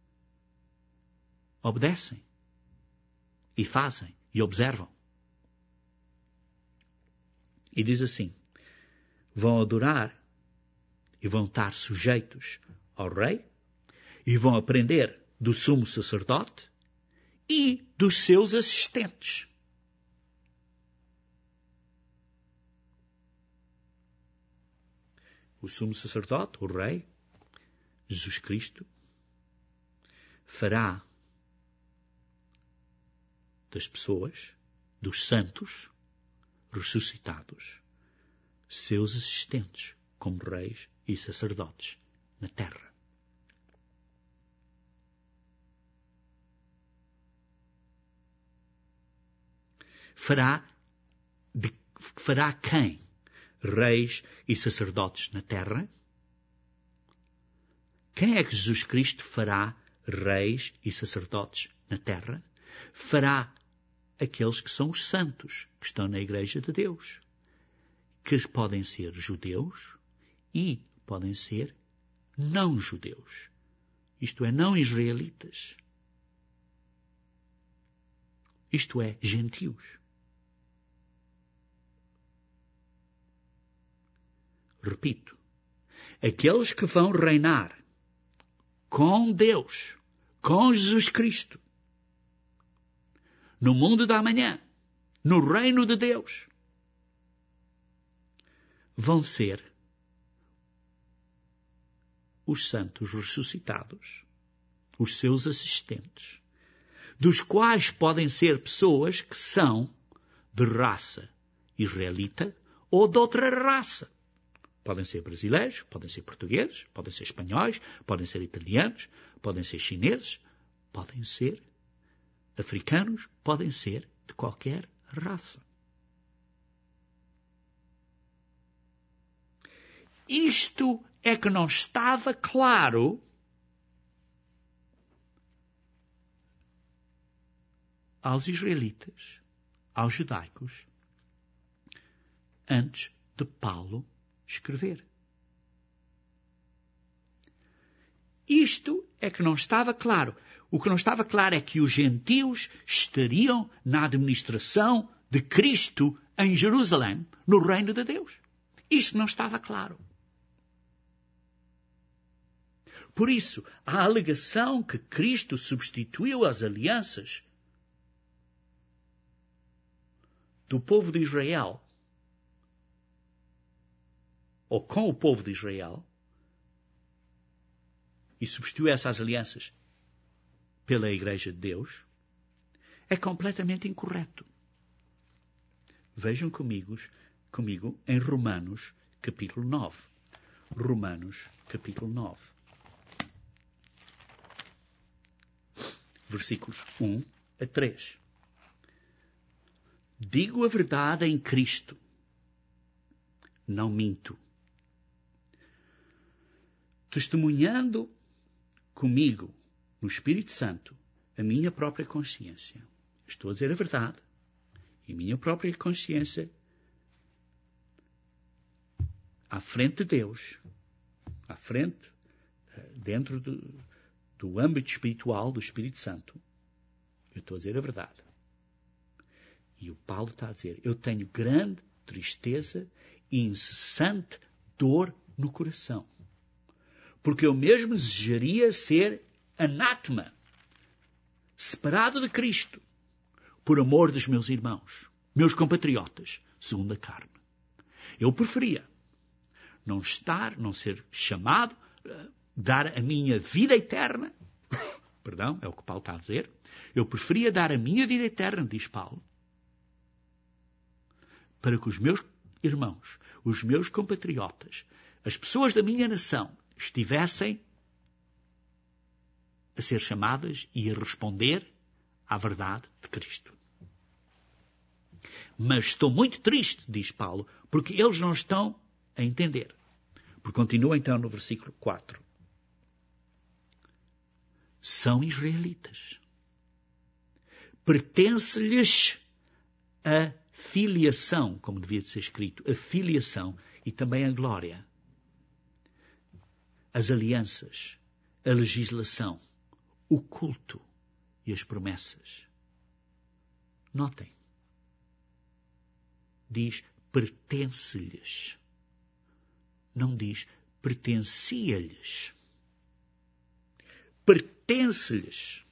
obedecem e fazem e observam. E diz assim, vão adorar e vão estar sujeitos ao rei e vão aprender do sumo sacerdote e dos seus assistentes. O sumo sacerdote, o rei, Jesus Cristo, fará das pessoas, dos santos ressuscitados, seus assistentes como reis e sacerdotes na terra. Fará, de, fará quem? Reis e sacerdotes na terra? Quem é que Jesus Cristo fará reis e sacerdotes na terra? Fará aqueles que são os santos, que estão na Igreja de Deus, que podem ser judeus e podem ser não judeus, isto é, não israelitas, isto é, gentios. Repito, aqueles que vão reinar com Deus, com Jesus Cristo, no mundo da manhã, no reino de Deus, vão ser os santos ressuscitados, os seus assistentes, dos quais podem ser pessoas que são de raça israelita ou de outra raça. Podem ser brasileiros, podem ser portugueses, podem ser espanhóis, podem ser italianos, podem ser chineses, podem ser africanos, podem ser de qualquer raça. Isto é que não estava claro aos israelitas, aos judaicos, antes de Paulo escrever. Isto é que não estava claro. O que não estava claro é que os gentios estariam na administração de Cristo em Jerusalém, no reino de Deus. Isto não estava claro. Por isso, a alegação que Cristo substituiu as alianças do povo de Israel, ou com o povo de Israel, e substituiu essas alianças pela Igreja de Deus, é completamente incorreto. Vejam comigo, comigo em Romanos, capítulo nove. Romanos, capítulo nove. Versículos um a três. Digo a verdade em Cristo, não minto. Testemunhando comigo, no Espírito Santo, a minha própria consciência. Estou a dizer a verdade. E a minha própria consciência, à frente de Deus, à frente, dentro do, do âmbito espiritual do Espírito Santo. Eu estou a dizer a verdade. E o Paulo está a dizer, eu tenho grande tristeza e incessante dor no coração. Porque eu mesmo desejaria ser anátema, separado de Cristo, por amor dos meus irmãos, meus compatriotas, segundo a carne. Eu preferia não estar, não ser chamado, dar a minha vida eterna, perdão, é o que Paulo está a dizer, eu preferia dar a minha vida eterna, diz Paulo, para que os meus irmãos, os meus compatriotas, as pessoas da minha nação, estivessem a ser chamadas e a responder à verdade de Cristo. Mas estou muito triste, diz Paulo, porque eles não estão a entender. Porque continua então no versículo quatro. São israelitas. Pertence-lhes a filiação, como devia ser escrito, a filiação e também a glória. As alianças, a legislação, o culto e as promessas. Notem. Diz pertence-lhes. Não diz pertencia-lhes. Pertence-lhes.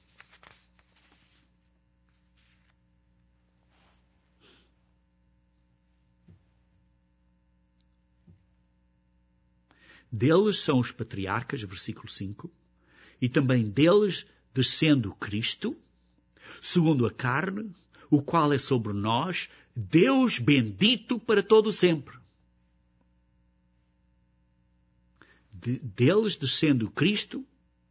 Deles são os patriarcas, versículo cinco, e também deles descendo Cristo, segundo a carne, o qual é sobre nós, Deus bendito para todo sempre. De, deles descendo Cristo,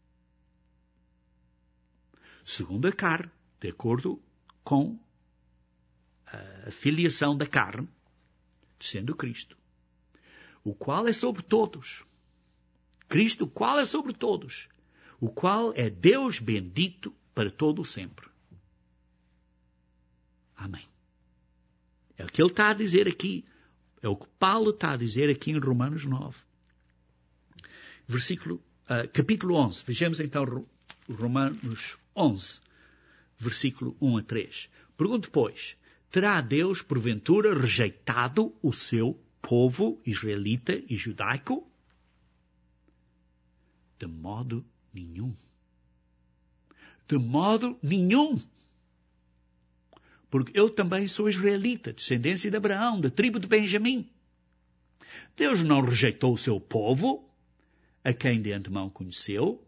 segundo a carne, de acordo com a filiação da carne, descendo Cristo, o qual é sobre todos. Cristo, o qual é sobre todos, o qual é Deus bendito para todo o sempre. Amém. É o que ele está a dizer aqui, é o que Paulo está a dizer aqui em Romanos nove. Versículo, uh, capítulo onze. Vejamos então Romanos onze, versículo um a três. Pergunto, pois, terá Deus, porventura, rejeitado o seu povo israelita e judaico? De modo nenhum. De modo nenhum. Porque eu também sou israelita, descendência de Abraão, da tribo de Benjamim. Deus não rejeitou o seu povo, a quem de antemão conheceu.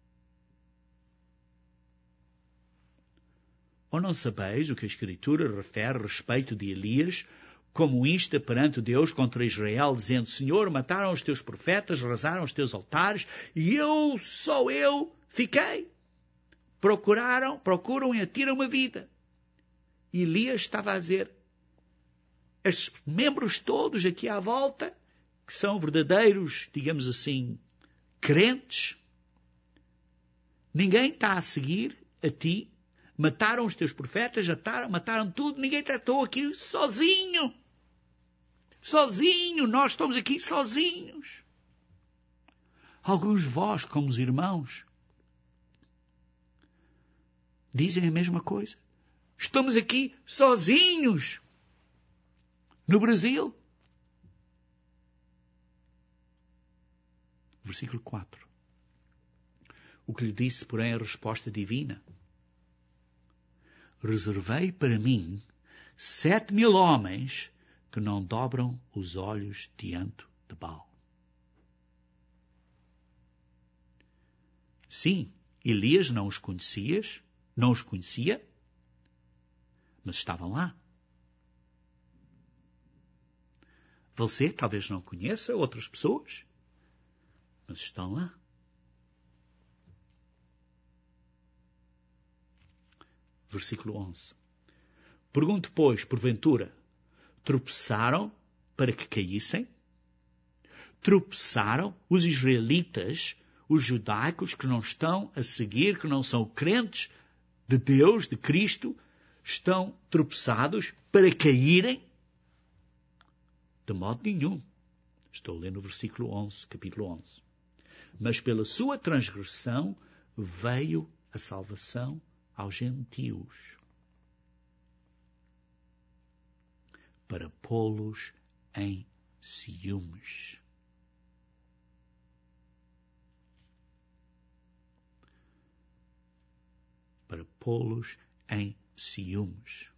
Ou não sabeis o que a Escritura refere a respeito de Elias, como insta perante Deus contra Israel, dizendo, Senhor, mataram os teus profetas, rasaram os teus altares, e eu, só eu, fiquei. Procuraram, procuram e atiram a vida. E Elias estava a dizer, estes membros todos aqui à volta, que são verdadeiros, digamos assim, crentes, ninguém está a seguir a ti, mataram os teus profetas, mataram, mataram tudo, ninguém tratou aqui sozinho. Sozinho, nós estamos aqui sozinhos. Alguns de vós, como os irmãos, dizem a mesma coisa. Estamos aqui sozinhos. No Brasil. Versículo quatro. O que lhe disse, porém, a resposta divina. Reservei para mim sete mil homens que não dobram os olhos diante de Baal. Sim, Elias não os conhecias, não os conhecia, mas estavam lá. Você talvez não conheça outras pessoas, mas estão lá. Versículo onze. Pergunto, pois, porventura, tropeçaram para que caíssem? Tropeçaram os israelitas, os judaicos que não estão a seguir, que não são crentes de Deus, de Cristo, estão tropeçados para caírem? De modo nenhum. Estou lendo o versículo onze, capítulo onze. mas pela sua transgressão veio a salvação aos gentios, para pô-los em ciúmes. Para pô-los em ciúmes.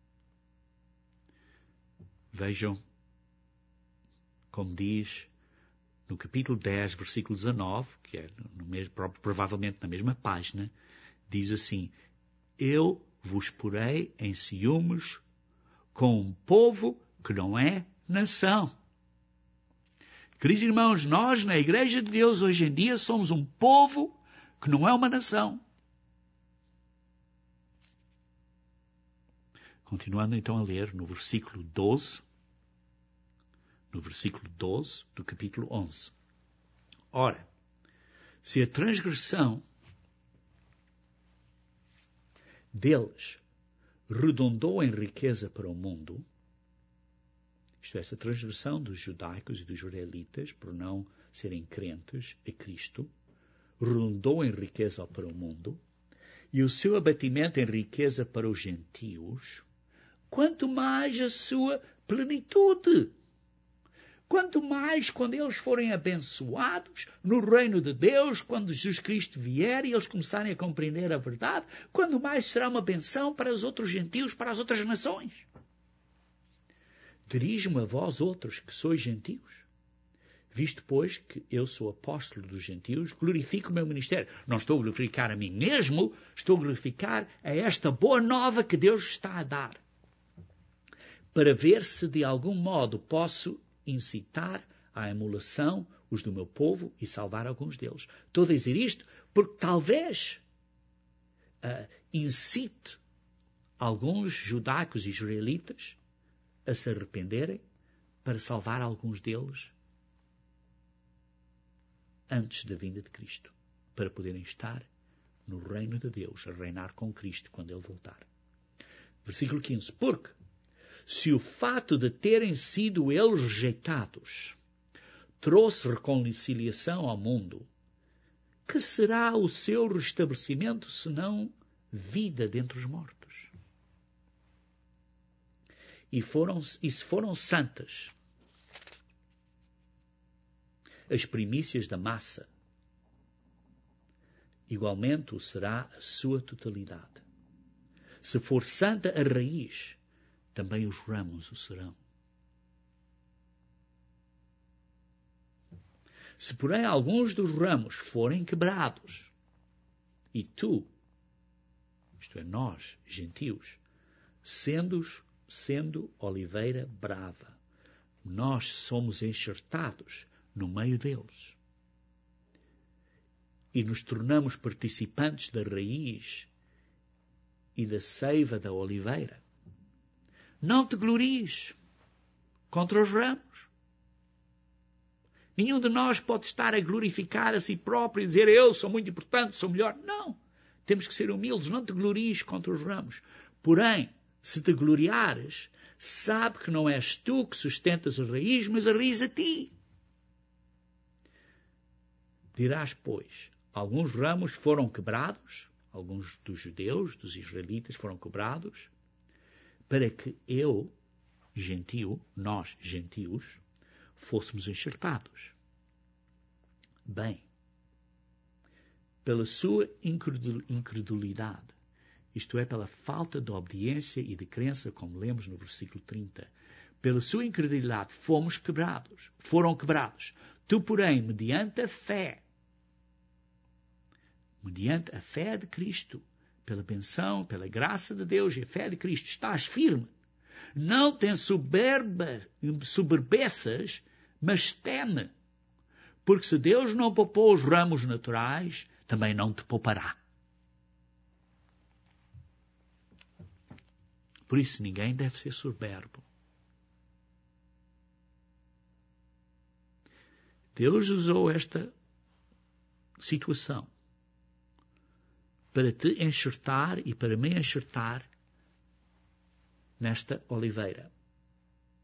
Vejam, como diz no capítulo dez, versículo dezanove, que é no mesmo, provavelmente na mesma página, diz assim: eu vos porei em ciúmes com um povo que não é nação. Queridos irmãos, nós na Igreja de Deus hoje em dia somos um povo que não é uma nação. Continuando então a ler no versículo doze, no versículo doze do capítulo onze. Ora, se a transgressão deles redundou em riqueza para o mundo, isto é, essa transgressão dos judaicos e dos israelitas por não serem crentes a Cristo, redundou em riqueza para o mundo, e o seu abatimento em riqueza para os gentios, quanto mais a sua plenitude. Quanto mais quando eles forem abençoados no reino de Deus, quando Jesus Cristo vier e eles começarem a compreender a verdade, quando mais será uma benção para os outros gentios, para as outras nações. Dirijo-me a vós outros que sois gentios, visto, pois, que eu sou apóstolo dos gentios, glorifico o meu ministério. Não estou a glorificar a mim mesmo, estou a glorificar a esta boa nova que Deus está a dar, para ver se de algum modo posso incitar à emulação os do meu povo e salvar alguns deles. Estou a dizer isto porque talvez uh, incite alguns judaicos e israelitas a se arrependerem para salvar alguns deles antes da vinda de Cristo, para poderem estar no reino de Deus, a reinar com Cristo quando Ele voltar. Versículo quinze. Porque se o fato de terem sido eles rejeitados trouxe reconciliação ao mundo, que será o seu restabelecimento senão vida dentre os mortos? E, foram, e se foram santas as primícias da massa, igualmente o será a sua totalidade. Se for santa a raiz, também os ramos o serão. Se, porém, alguns dos ramos forem quebrados, e tu, isto é, nós, gentios, sendo, sendo oliveira brava, nós somos enxertados no meio deles, e nos tornamos participantes da raiz e da seiva da oliveira, não te glories contra os ramos. Nenhum de nós pode estar a glorificar a si próprio e dizer eu sou muito importante, sou melhor. Não. Temos que ser humildes. Não te glories contra os ramos. Porém, se te gloriares, sabe que não és tu que sustentas a raiz, mas a raiz a ti. Dirás, pois, alguns ramos foram quebrados, alguns dos judeus, dos israelitas foram quebrados, para que eu, gentio, nós, gentios, fôssemos enxertados. Bem, pela sua incredulidade, isto é, pela falta de obediência e de crença, como lemos no versículo trinta, pela sua incredulidade fomos quebrados, foram quebrados. Tu, porém, mediante a fé, mediante a fé de Cristo, pela benção, pela graça de Deus e a fé de Cristo, estás firme. Não tem soberba, soberbeças, mas teme. Porque se Deus não poupou os ramos naturais, também não te poupará. Por isso ninguém deve ser soberbo. Deus usou esta situação para te enxertar e para me enxertar nesta oliveira.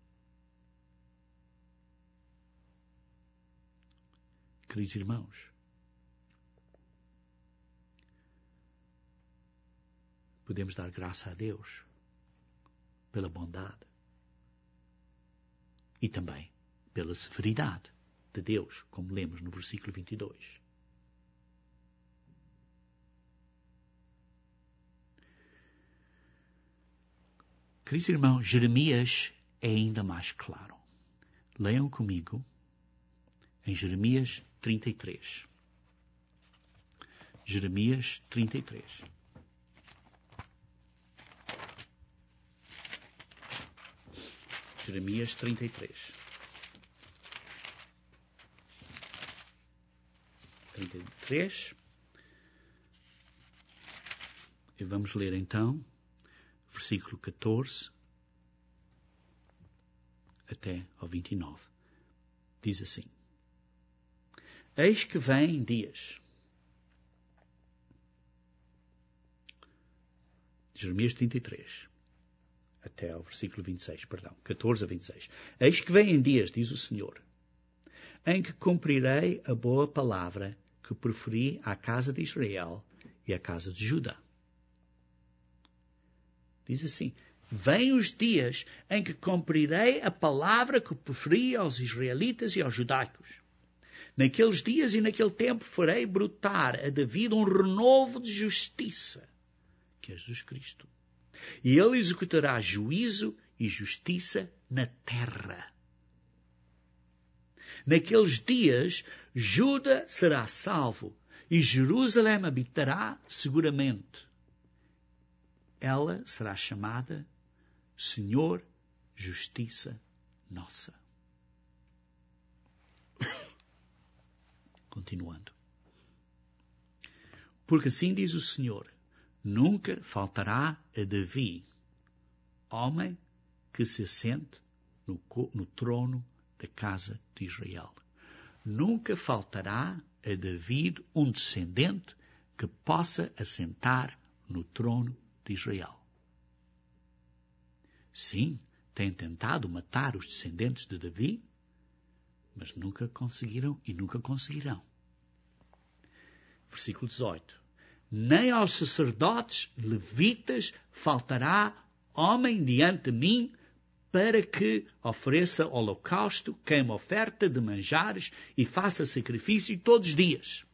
Queridos irmãos, podemos dar graça a Deus pela bondade e também pela severidade de Deus, como lemos no versículo vinte e dois. Queridos irmãos, Jeremias é ainda mais claro. Leiam comigo em Jeremias trinta e três. Jeremias trinta e três. Jeremias trinta e três. trinta e três. E vamos ler então versículo catorze até ao vinte e nove. Diz assim: Eis que vêm dias. Jeremias trinta e três. Até ao versículo vinte e seis, perdão, catorze a vinte e seis. Eis que vêm dias, diz o Senhor, em que cumprirei a boa palavra que proferi à casa de Israel e à casa de Judá. Diz assim: Vêm os dias em que cumprirei a palavra que proferi aos israelitas e aos judaicos. Naqueles dias e naquele tempo farei brotar a David um renovo de justiça, que é Jesus Cristo. E ele executará juízo e justiça na terra. Naqueles dias, Juda será salvo e Jerusalém habitará seguramente. Ela será chamada Senhor, Justiça Nossa. Continuando. Porque assim diz o Senhor: nunca faltará a Davi, homem que se assente no, no trono da casa de Israel. Nunca faltará a David um descendente que possa assentar no trono de Israel. Sim, têm tentado matar os descendentes de Davi, mas nunca conseguiram e nunca conseguirão. Versículo dezoito. Nem aos sacerdotes levitas faltará homem diante de mim para que ofereça holocausto, queime oferta de manjares e faça sacrifício todos os dias.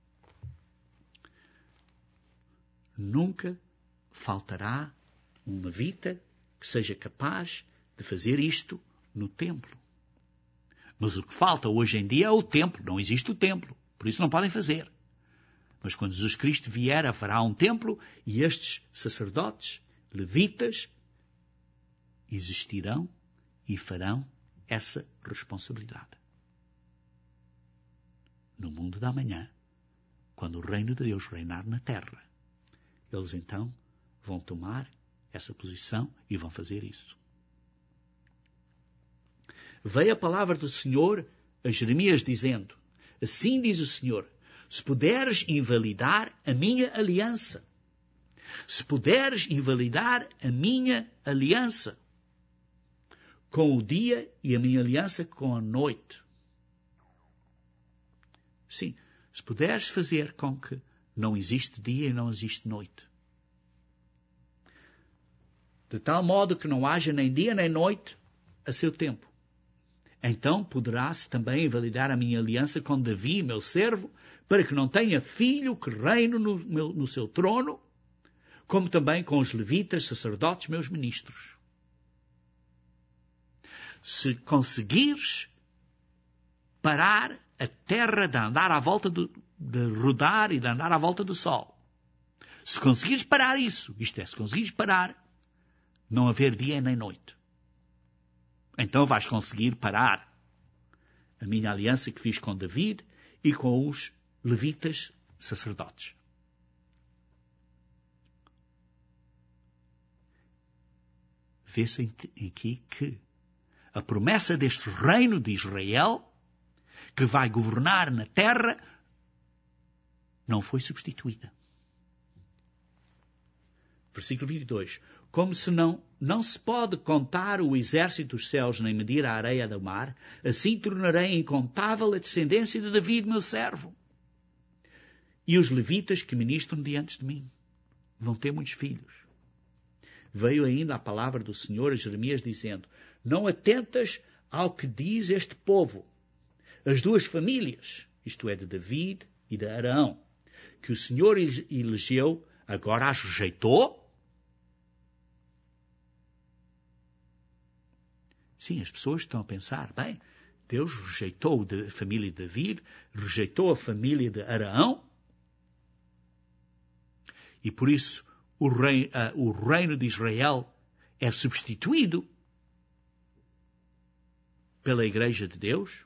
Nunca faltará um levita que seja capaz de fazer isto no templo. Mas o que falta hoje em dia é o templo. Não existe o templo. Por isso não podem fazer. Mas quando Jesus Cristo vier, haverá um templo e estes sacerdotes, levitas, existirão e farão essa responsabilidade. No mundo da manhã, quando o reino de Deus reinar na terra, eles então vão tomar essa posição e vão fazer isso. Veio a palavra do Senhor a Jeremias dizendo: assim diz o Senhor, se puderes invalidar a minha aliança, se puderes invalidar a minha aliança com o dia e a minha aliança com a noite. Sim, se puderes fazer com que não existe dia e não existe noite, de tal modo que não haja nem dia nem noite a seu tempo, então poderá-se também invalidar a minha aliança com Davi, meu servo, para que não tenha filho que reine no, meu, no seu trono, como também com os levitas, sacerdotes, meus ministros. Se conseguires parar a terra de andar à volta do, de rodar e de andar à volta do sol, se conseguires parar isso, isto é, se conseguires parar não haver dia nem noite, então vais conseguir parar a minha aliança que fiz com David e com os levitas sacerdotes. Vê-se aqui que a promessa deste reino de Israel, que vai governar na terra, não foi substituída. Versículo vinte e dois. Como se não, não se pode contar o exército dos céus nem medir a areia do mar, assim tornarei incontável a descendência de David, meu servo, e os levitas que ministram diante de mim. vão ter muitos filhos. Veio ainda a palavra do Senhor a Jeremias dizendo: não atentas ao que diz este povo, as duas famílias, isto é, de David e de Arão, que o Senhor elegeu, agora as rejeitou? Sim, as pessoas estão a pensar, bem, Deus rejeitou a família de David, rejeitou a família de Arão, e por isso o, rei, uh, o reino de Israel é substituído pela Igreja de Deus.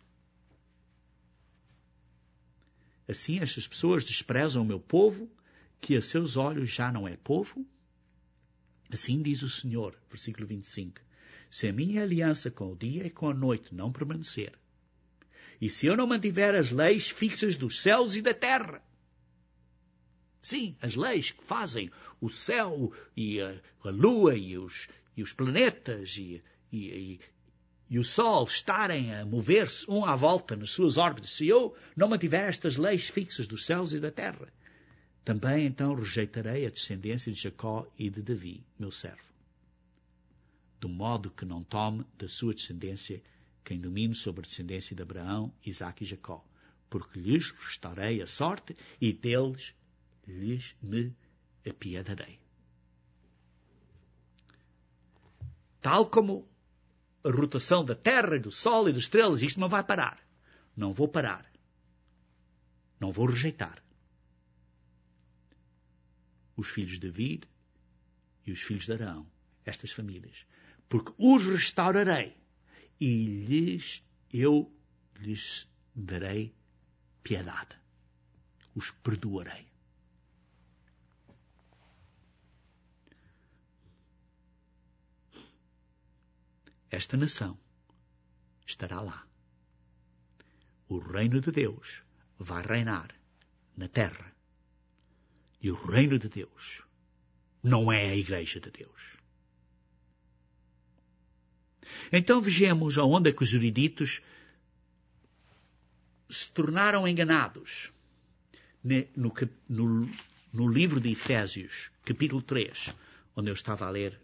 Assim estas pessoas desprezam o meu povo, que a seus olhos já não é povo. Assim diz o Senhor, versículo vinte e cinco, se a minha aliança com o dia e com a noite não permanecer, e se eu não mantiver as leis fixas dos céus e da terra, sim, as leis que fazem o céu e a, a lua e os, e os planetas e, e, e, e o sol estarem a mover-se um à volta nas suas órbitas, se eu não mantiver estas leis fixas dos céus e da terra, também então rejeitarei a descendência de Jacó e de Davi, meu servo, do modo que não tome da sua descendência quem domine sobre a descendência de Abraão, Isaque e Jacó, porque lhes restaurei a sorte e deles lhes me apiedarei. Tal como a rotação da terra, do sol e das estrelas, isto não vai parar. Não vou parar. Não vou rejeitar os filhos de David e os filhos de Arão, estas famílias, porque os restaurarei e lhes, eu lhes darei piedade. Os perdoarei. Esta nação estará lá. O reino de Deus vai reinar na terra. E o reino de Deus não é a Igreja de Deus. Então vejamos aonde é que os eruditos se tornaram enganados. No, no, no livro de Efésios, capítulo três, onde eu estava a ler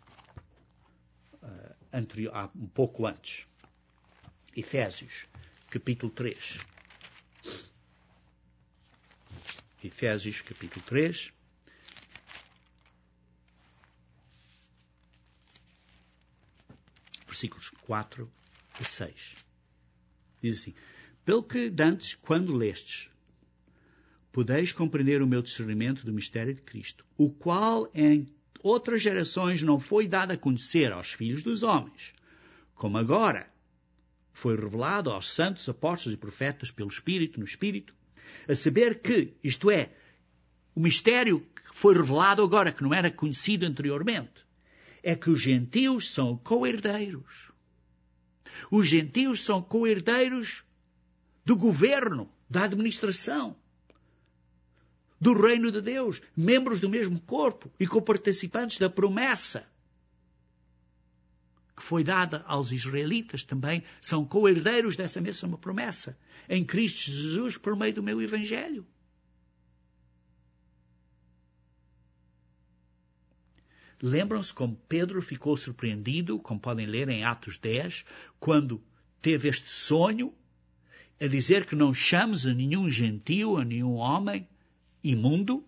uh, anterior, um pouco antes. Efésios, capítulo três. Efésios, capítulo três. Versículos quatro a seis. Diz assim: pelo que dantes, quando lestes, podeis compreender o meu discernimento do mistério de Cristo, o qual em outras gerações não foi dado a conhecer aos filhos dos homens, como agora foi revelado aos santos apóstolos e profetas pelo Espírito, no Espírito, a saber que, isto é, o mistério que foi revelado agora, que não era conhecido anteriormente, é que os gentios são co-herdeiros. Os gentios são co-herdeiros do governo, da administração, do reino de Deus, membros do mesmo corpo e co-participantes da promessa que foi dada aos israelitas também, são co-herdeiros dessa mesma promessa, em Cristo Jesus, por meio do meu Evangelho. Lembram-se como Pedro ficou surpreendido, como podem ler em Atos dez, quando teve este sonho, a dizer que não chames a nenhum gentio, a nenhum homem imundo?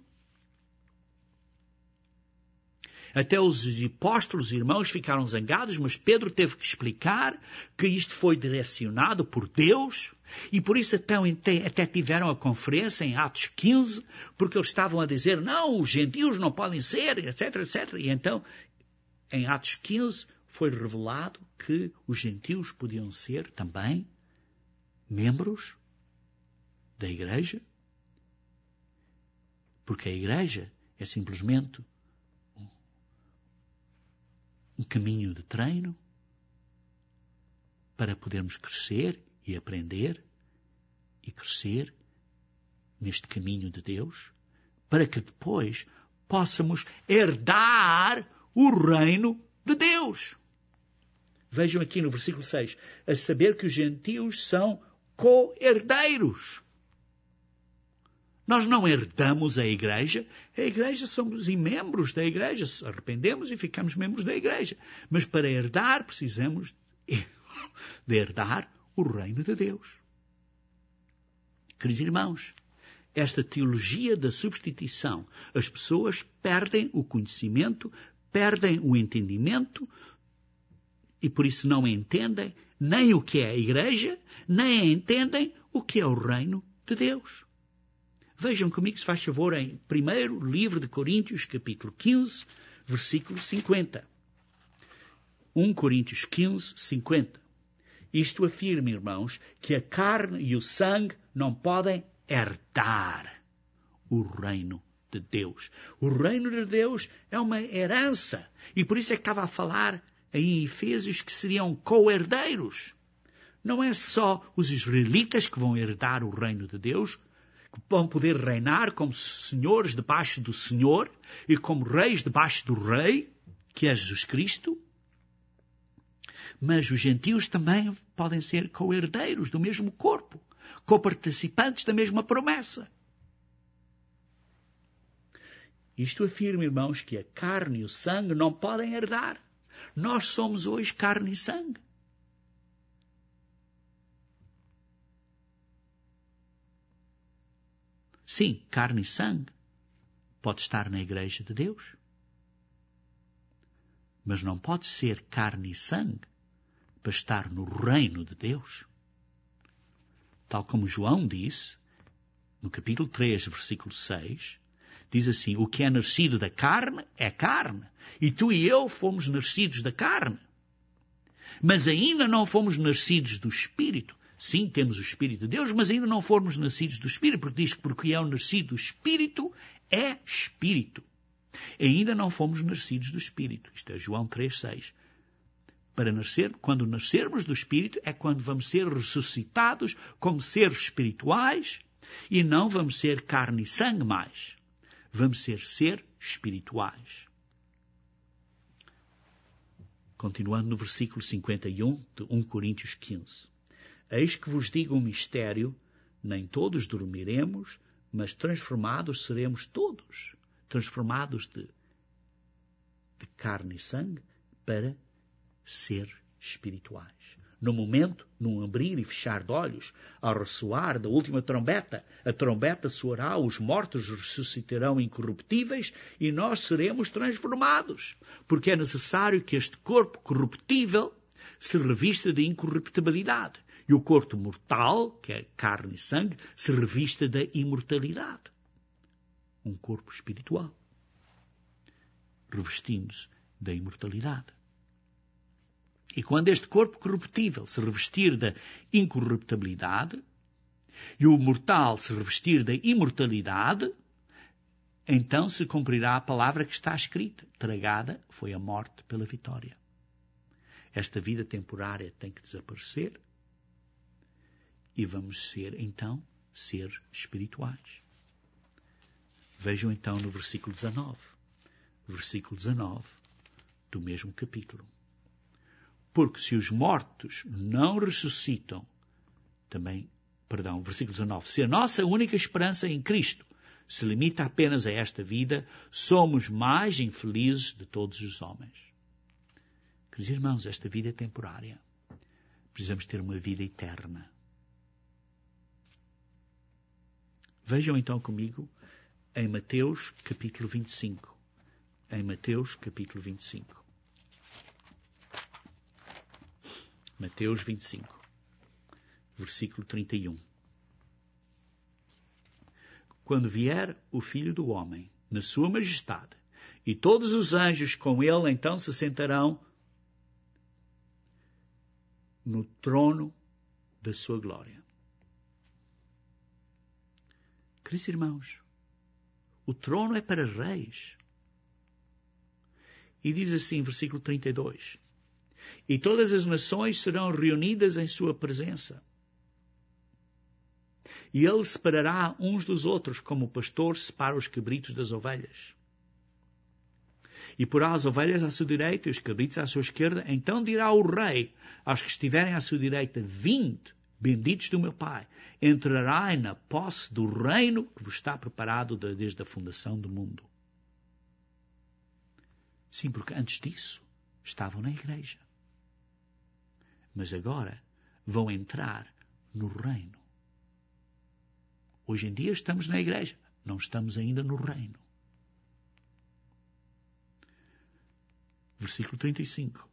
Até os apóstolos e irmãos ficaram zangados, mas Pedro teve que explicar que isto foi direcionado por Deus, e por isso até, até tiveram a conferência em Atos quinze, porque eles estavam a dizer, não, os gentios não podem ser, etc, etcétera. E então, em Atos quinze, foi revelado que os gentios podiam ser também membros da Igreja, porque a Igreja é simplesmente um caminho de treino para podermos crescer e aprender e crescer neste caminho de Deus, para que depois possamos herdar o reino de Deus. Vejam aqui no versículo seis, a saber que os gentios são co-herdeiros Nós não herdamos a igreja. A igreja somos membros da igreja. Arrependemos e ficamos membros da igreja. Mas para herdar, precisamos de herdar o reino de Deus. Queridos irmãos, esta teologia da substituição, as pessoas perdem o conhecimento, perdem o entendimento e por isso não entendem nem o que é a igreja, nem entendem o que é o reino de Deus. Vejam comigo, se faz favor, em primeiro livro de Coríntios, capítulo quinze, versículo cinquenta. primeira Coríntios quinze, cinquenta. Isto afirma, irmãos, que a carne e o sangue não podem herdar o reino de Deus. O reino de Deus é uma herança. E por isso é que estava a falar em Efésios que seriam co-herdeiros. Não é só os israelitas que vão herdar o reino de Deus, que vão poder reinar como senhores debaixo do Senhor e como reis debaixo do Rei, que é Jesus Cristo. Mas os gentios também podem ser co-herdeiros do mesmo corpo, co-participantes da mesma promessa. Isto afirma, irmãos, que a carne e o sangue não podem herdar. Nós somos hoje carne e sangue. Sim, carne e sangue pode estar na igreja de Deus. Mas não pode ser carne e sangue para estar no reino de Deus. Tal como João disse, no capítulo três, versículo seis, diz assim, o que é nascido da carne é carne, e tu e eu fomos nascidos da carne. Mas ainda não fomos nascidos do Espírito. Sim, temos o Espírito de Deus, mas ainda não fomos nascidos do Espírito, porque diz que porque é o nascido do Espírito, é Espírito. Ainda não fomos nascidos do Espírito. Isto é João três, seis. Para nascer, quando nascermos do Espírito, é quando vamos ser ressuscitados como seres espirituais e não vamos ser carne e sangue mais. Vamos ser ser espirituais. Continuando no versículo cinquenta e um de primeira Coríntios quinze. Eis que vos digo um mistério, nem todos dormiremos, mas transformados seremos todos. Transformados de, de carne e sangue para ser espirituais. No momento, num abrir e fechar de olhos, ao ressoar da última trombeta, a trombeta soará, os mortos ressuscitarão incorruptíveis e nós seremos transformados. Porque é necessário que este corpo corruptível se revista de incorruptibilidade e o corpo mortal, que é carne e sangue, se revista da imortalidade. Um corpo espiritual, revestindo-se da imortalidade. E quando este corpo corruptível se revestir da incorruptibilidade e o mortal se revestir da imortalidade, então se cumprirá a palavra que está escrita. Tragada foi a morte pela vitória. Esta vida temporária tem que desaparecer e vamos ser, então, seres espirituais. Vejam então no versículo dezanove. Versículo dezanove do mesmo capítulo. Porque se os mortos não ressuscitam, também, perdão, versículo dezanove, se a nossa única esperança em Cristo se limita apenas a esta vida, somos mais infelizes de todos os homens. Queridos irmãos, esta vida é temporária. Precisamos ter uma vida eterna. Vejam então comigo em Mateus capítulo vinte e cinco. Em Mateus capítulo vinte e cinco. Mateus vinte e cinco, versículo trinta e um. Quando vier o Filho do Homem, na sua majestade, e todos os anjos com ele então se sentarão no trono da sua glória. Queridos irmãos, o trono é para reis. E diz assim, versículo trinta e dois, e todas as nações serão reunidas em sua presença. E ele separará uns dos outros, como o pastor separa os cabritos das ovelhas. E porá as ovelhas à sua direita e os cabritos à sua esquerda. Então dirá o rei aos que estiverem à sua direita, vinde, benditos do meu Pai, entrarai na posse do reino que vos está preparado desde a fundação do mundo. Sim, porque antes disso estavam na igreja. Mas agora vão entrar no reino. Hoje em dia estamos na igreja, não estamos ainda no reino. Versículo trinta e cinco.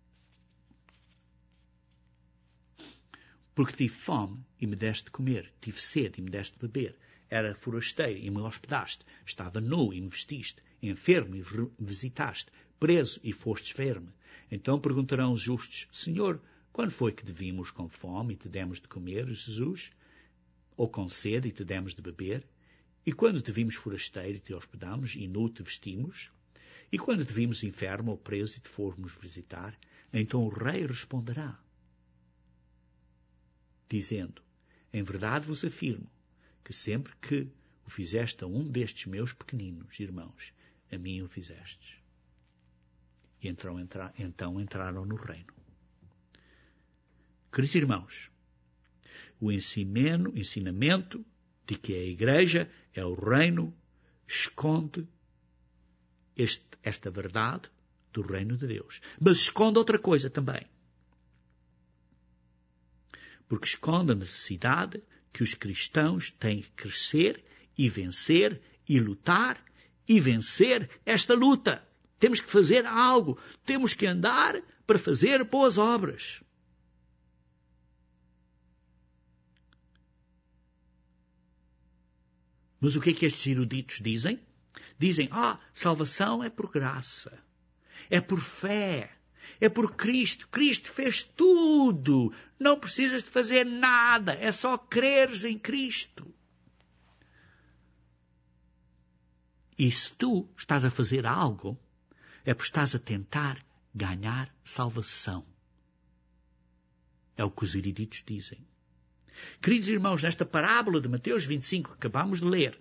Porque tive fome e me deste de comer, tive sede e me deste de beber, era forasteiro e me hospedaste, estava nu e me vestiste, enfermo e me visitaste, preso e fostes ver-me. Então perguntarão os justos, Senhor, quando foi que te vimos com fome e te demos de comer, Jesus? Ou com sede e te demos de beber? E quando te vimos forasteiro e te hospedamos, e nu te vestimos? E quando te vimos enfermo ou preso e te formos visitar? Então o rei responderá, dizendo, em verdade vos afirmo, que sempre que o fizeste a um destes meus pequeninos irmãos, a mim o fizestes. E então, entra, então entraram no reino. Queridos irmãos, o ensinamento, ensinamento de que a igreja é o reino esconde este, esta verdade do reino de Deus. Mas esconde outra coisa também. Porque esconde a necessidade que os cristãos têm que crescer e vencer e lutar e vencer esta luta. Temos que fazer algo. Temos que andar para fazer boas obras. Mas o que é que estes eruditos dizem? Dizem, ah, salvação é por graça, é por fé, é por Cristo. Cristo fez tudo. Não precisas de fazer nada, é só creres em Cristo. E se tu estás a fazer algo, é porque estás a tentar ganhar salvação. É o que os eruditos dizem. Queridos irmãos, nesta parábola de Mateus vinte e cinco que acabamos de ler,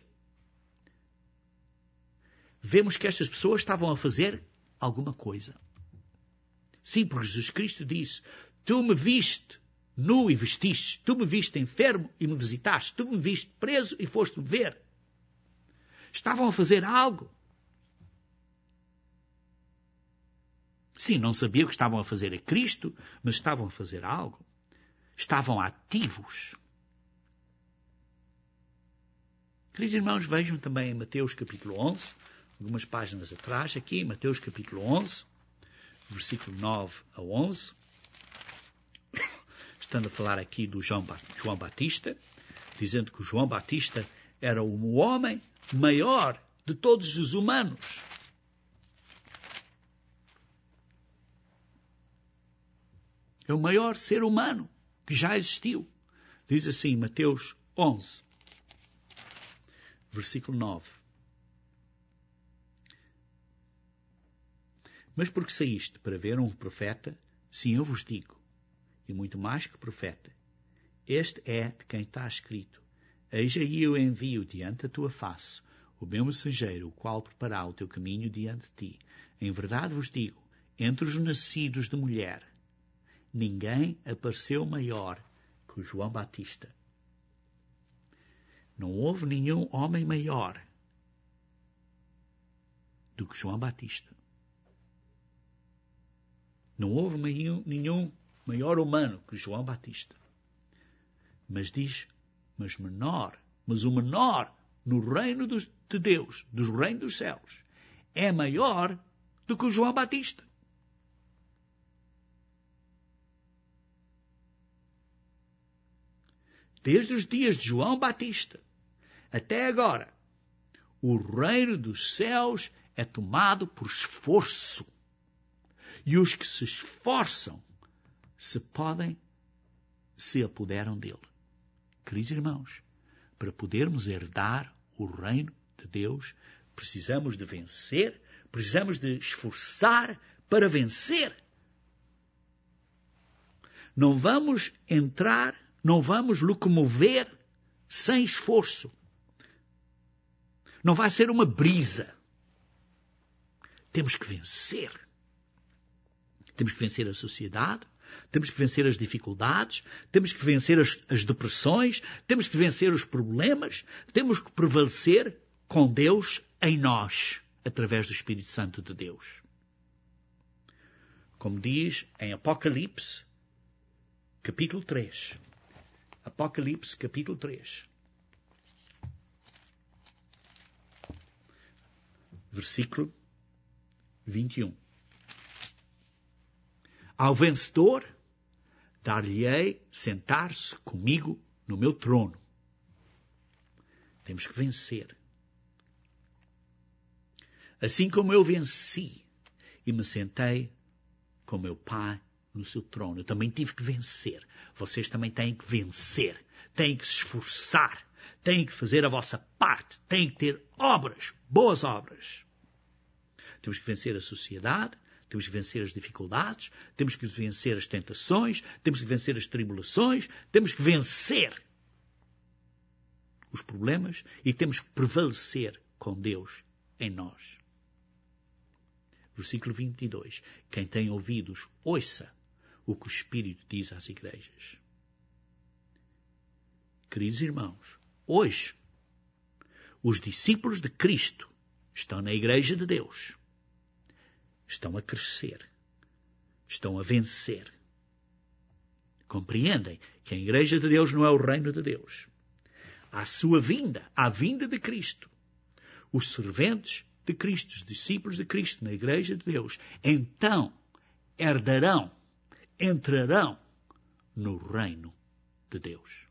vemos que estas pessoas estavam a fazer alguma coisa. Sim, porque Jesus Cristo disse, tu me viste nu e vestiste, tu me viste enfermo e me visitaste, tu me viste preso e foste-me ver. Estavam a fazer algo. Sim, não sabiam o que estavam a fazer a Cristo, mas estavam a fazer algo. Estavam ativos. Queridos irmãos, vejam também em Mateus capítulo onze, algumas páginas atrás, aqui em Mateus capítulo onze, versículo nove a onze, estando a falar aqui do João Batista, dizendo que o João Batista era o homem maior de todos os humanos. É o maior ser humano que já existiu. Diz assim, Mateus onze, versículo nove. Mas porque saíste para ver um profeta, sim, eu vos digo, e muito mais que profeta, este é de quem está escrito, eis aí eu envio diante da tua face o meu mensageiro, o qual preparará o teu caminho diante de ti. Em verdade vos digo, entre os nascidos de mulher, ninguém apareceu maior que o João Batista. Não houve nenhum homem maior do que João Batista. Não houve nenhum, nenhum maior humano que João Batista. Mas diz, mas menor, mas o menor no reino dos, de Deus, dos reinos dos céus, é maior do que o João Batista. Desde os dias de João Batista até agora, o reino dos céus é tomado por esforço. E os que se esforçam se podem, se apoderam dele. Queridos irmãos, para podermos herdar o reino de Deus, precisamos de vencer, precisamos de esforçar para vencer. Não vamos entrar, não vamos locomover sem esforço. Não vai ser uma brisa. Temos que vencer. Temos que vencer a sociedade, temos que vencer as dificuldades, temos que vencer as, as depressões, temos que vencer os problemas, temos que prevalecer com Deus em nós, através do Espírito Santo de Deus. Como diz em Apocalipse, capítulo três. Apocalipse, capítulo três. Versículo vinte e um. Ao vencedor, dar-lhe-ei sentar-se comigo no meu trono. Temos que vencer. Assim como eu venci e me sentei com meu Pai no seu trono, eu também tive que vencer. Vocês também têm que vencer. Têm que se esforçar. Têm que fazer a vossa parte. Têm que ter obras, boas obras. Temos que vencer a sociedade. Temos que vencer as dificuldades, temos que vencer as tentações, temos que vencer as tribulações, temos que vencer os problemas e temos que prevalecer com Deus em nós. Versículo vinte e dois. Quem tem ouvidos, ouça o que o Espírito diz às igrejas. Queridos irmãos, hoje, os discípulos de Cristo estão na igreja de Deus. Estão a crescer. Estão a vencer. Compreendem que a igreja de Deus não é o reino de Deus. À sua vinda, à vinda de Cristo, os serventes de Cristo, os discípulos de Cristo na igreja de Deus, então herdarão, entrarão no reino de Deus.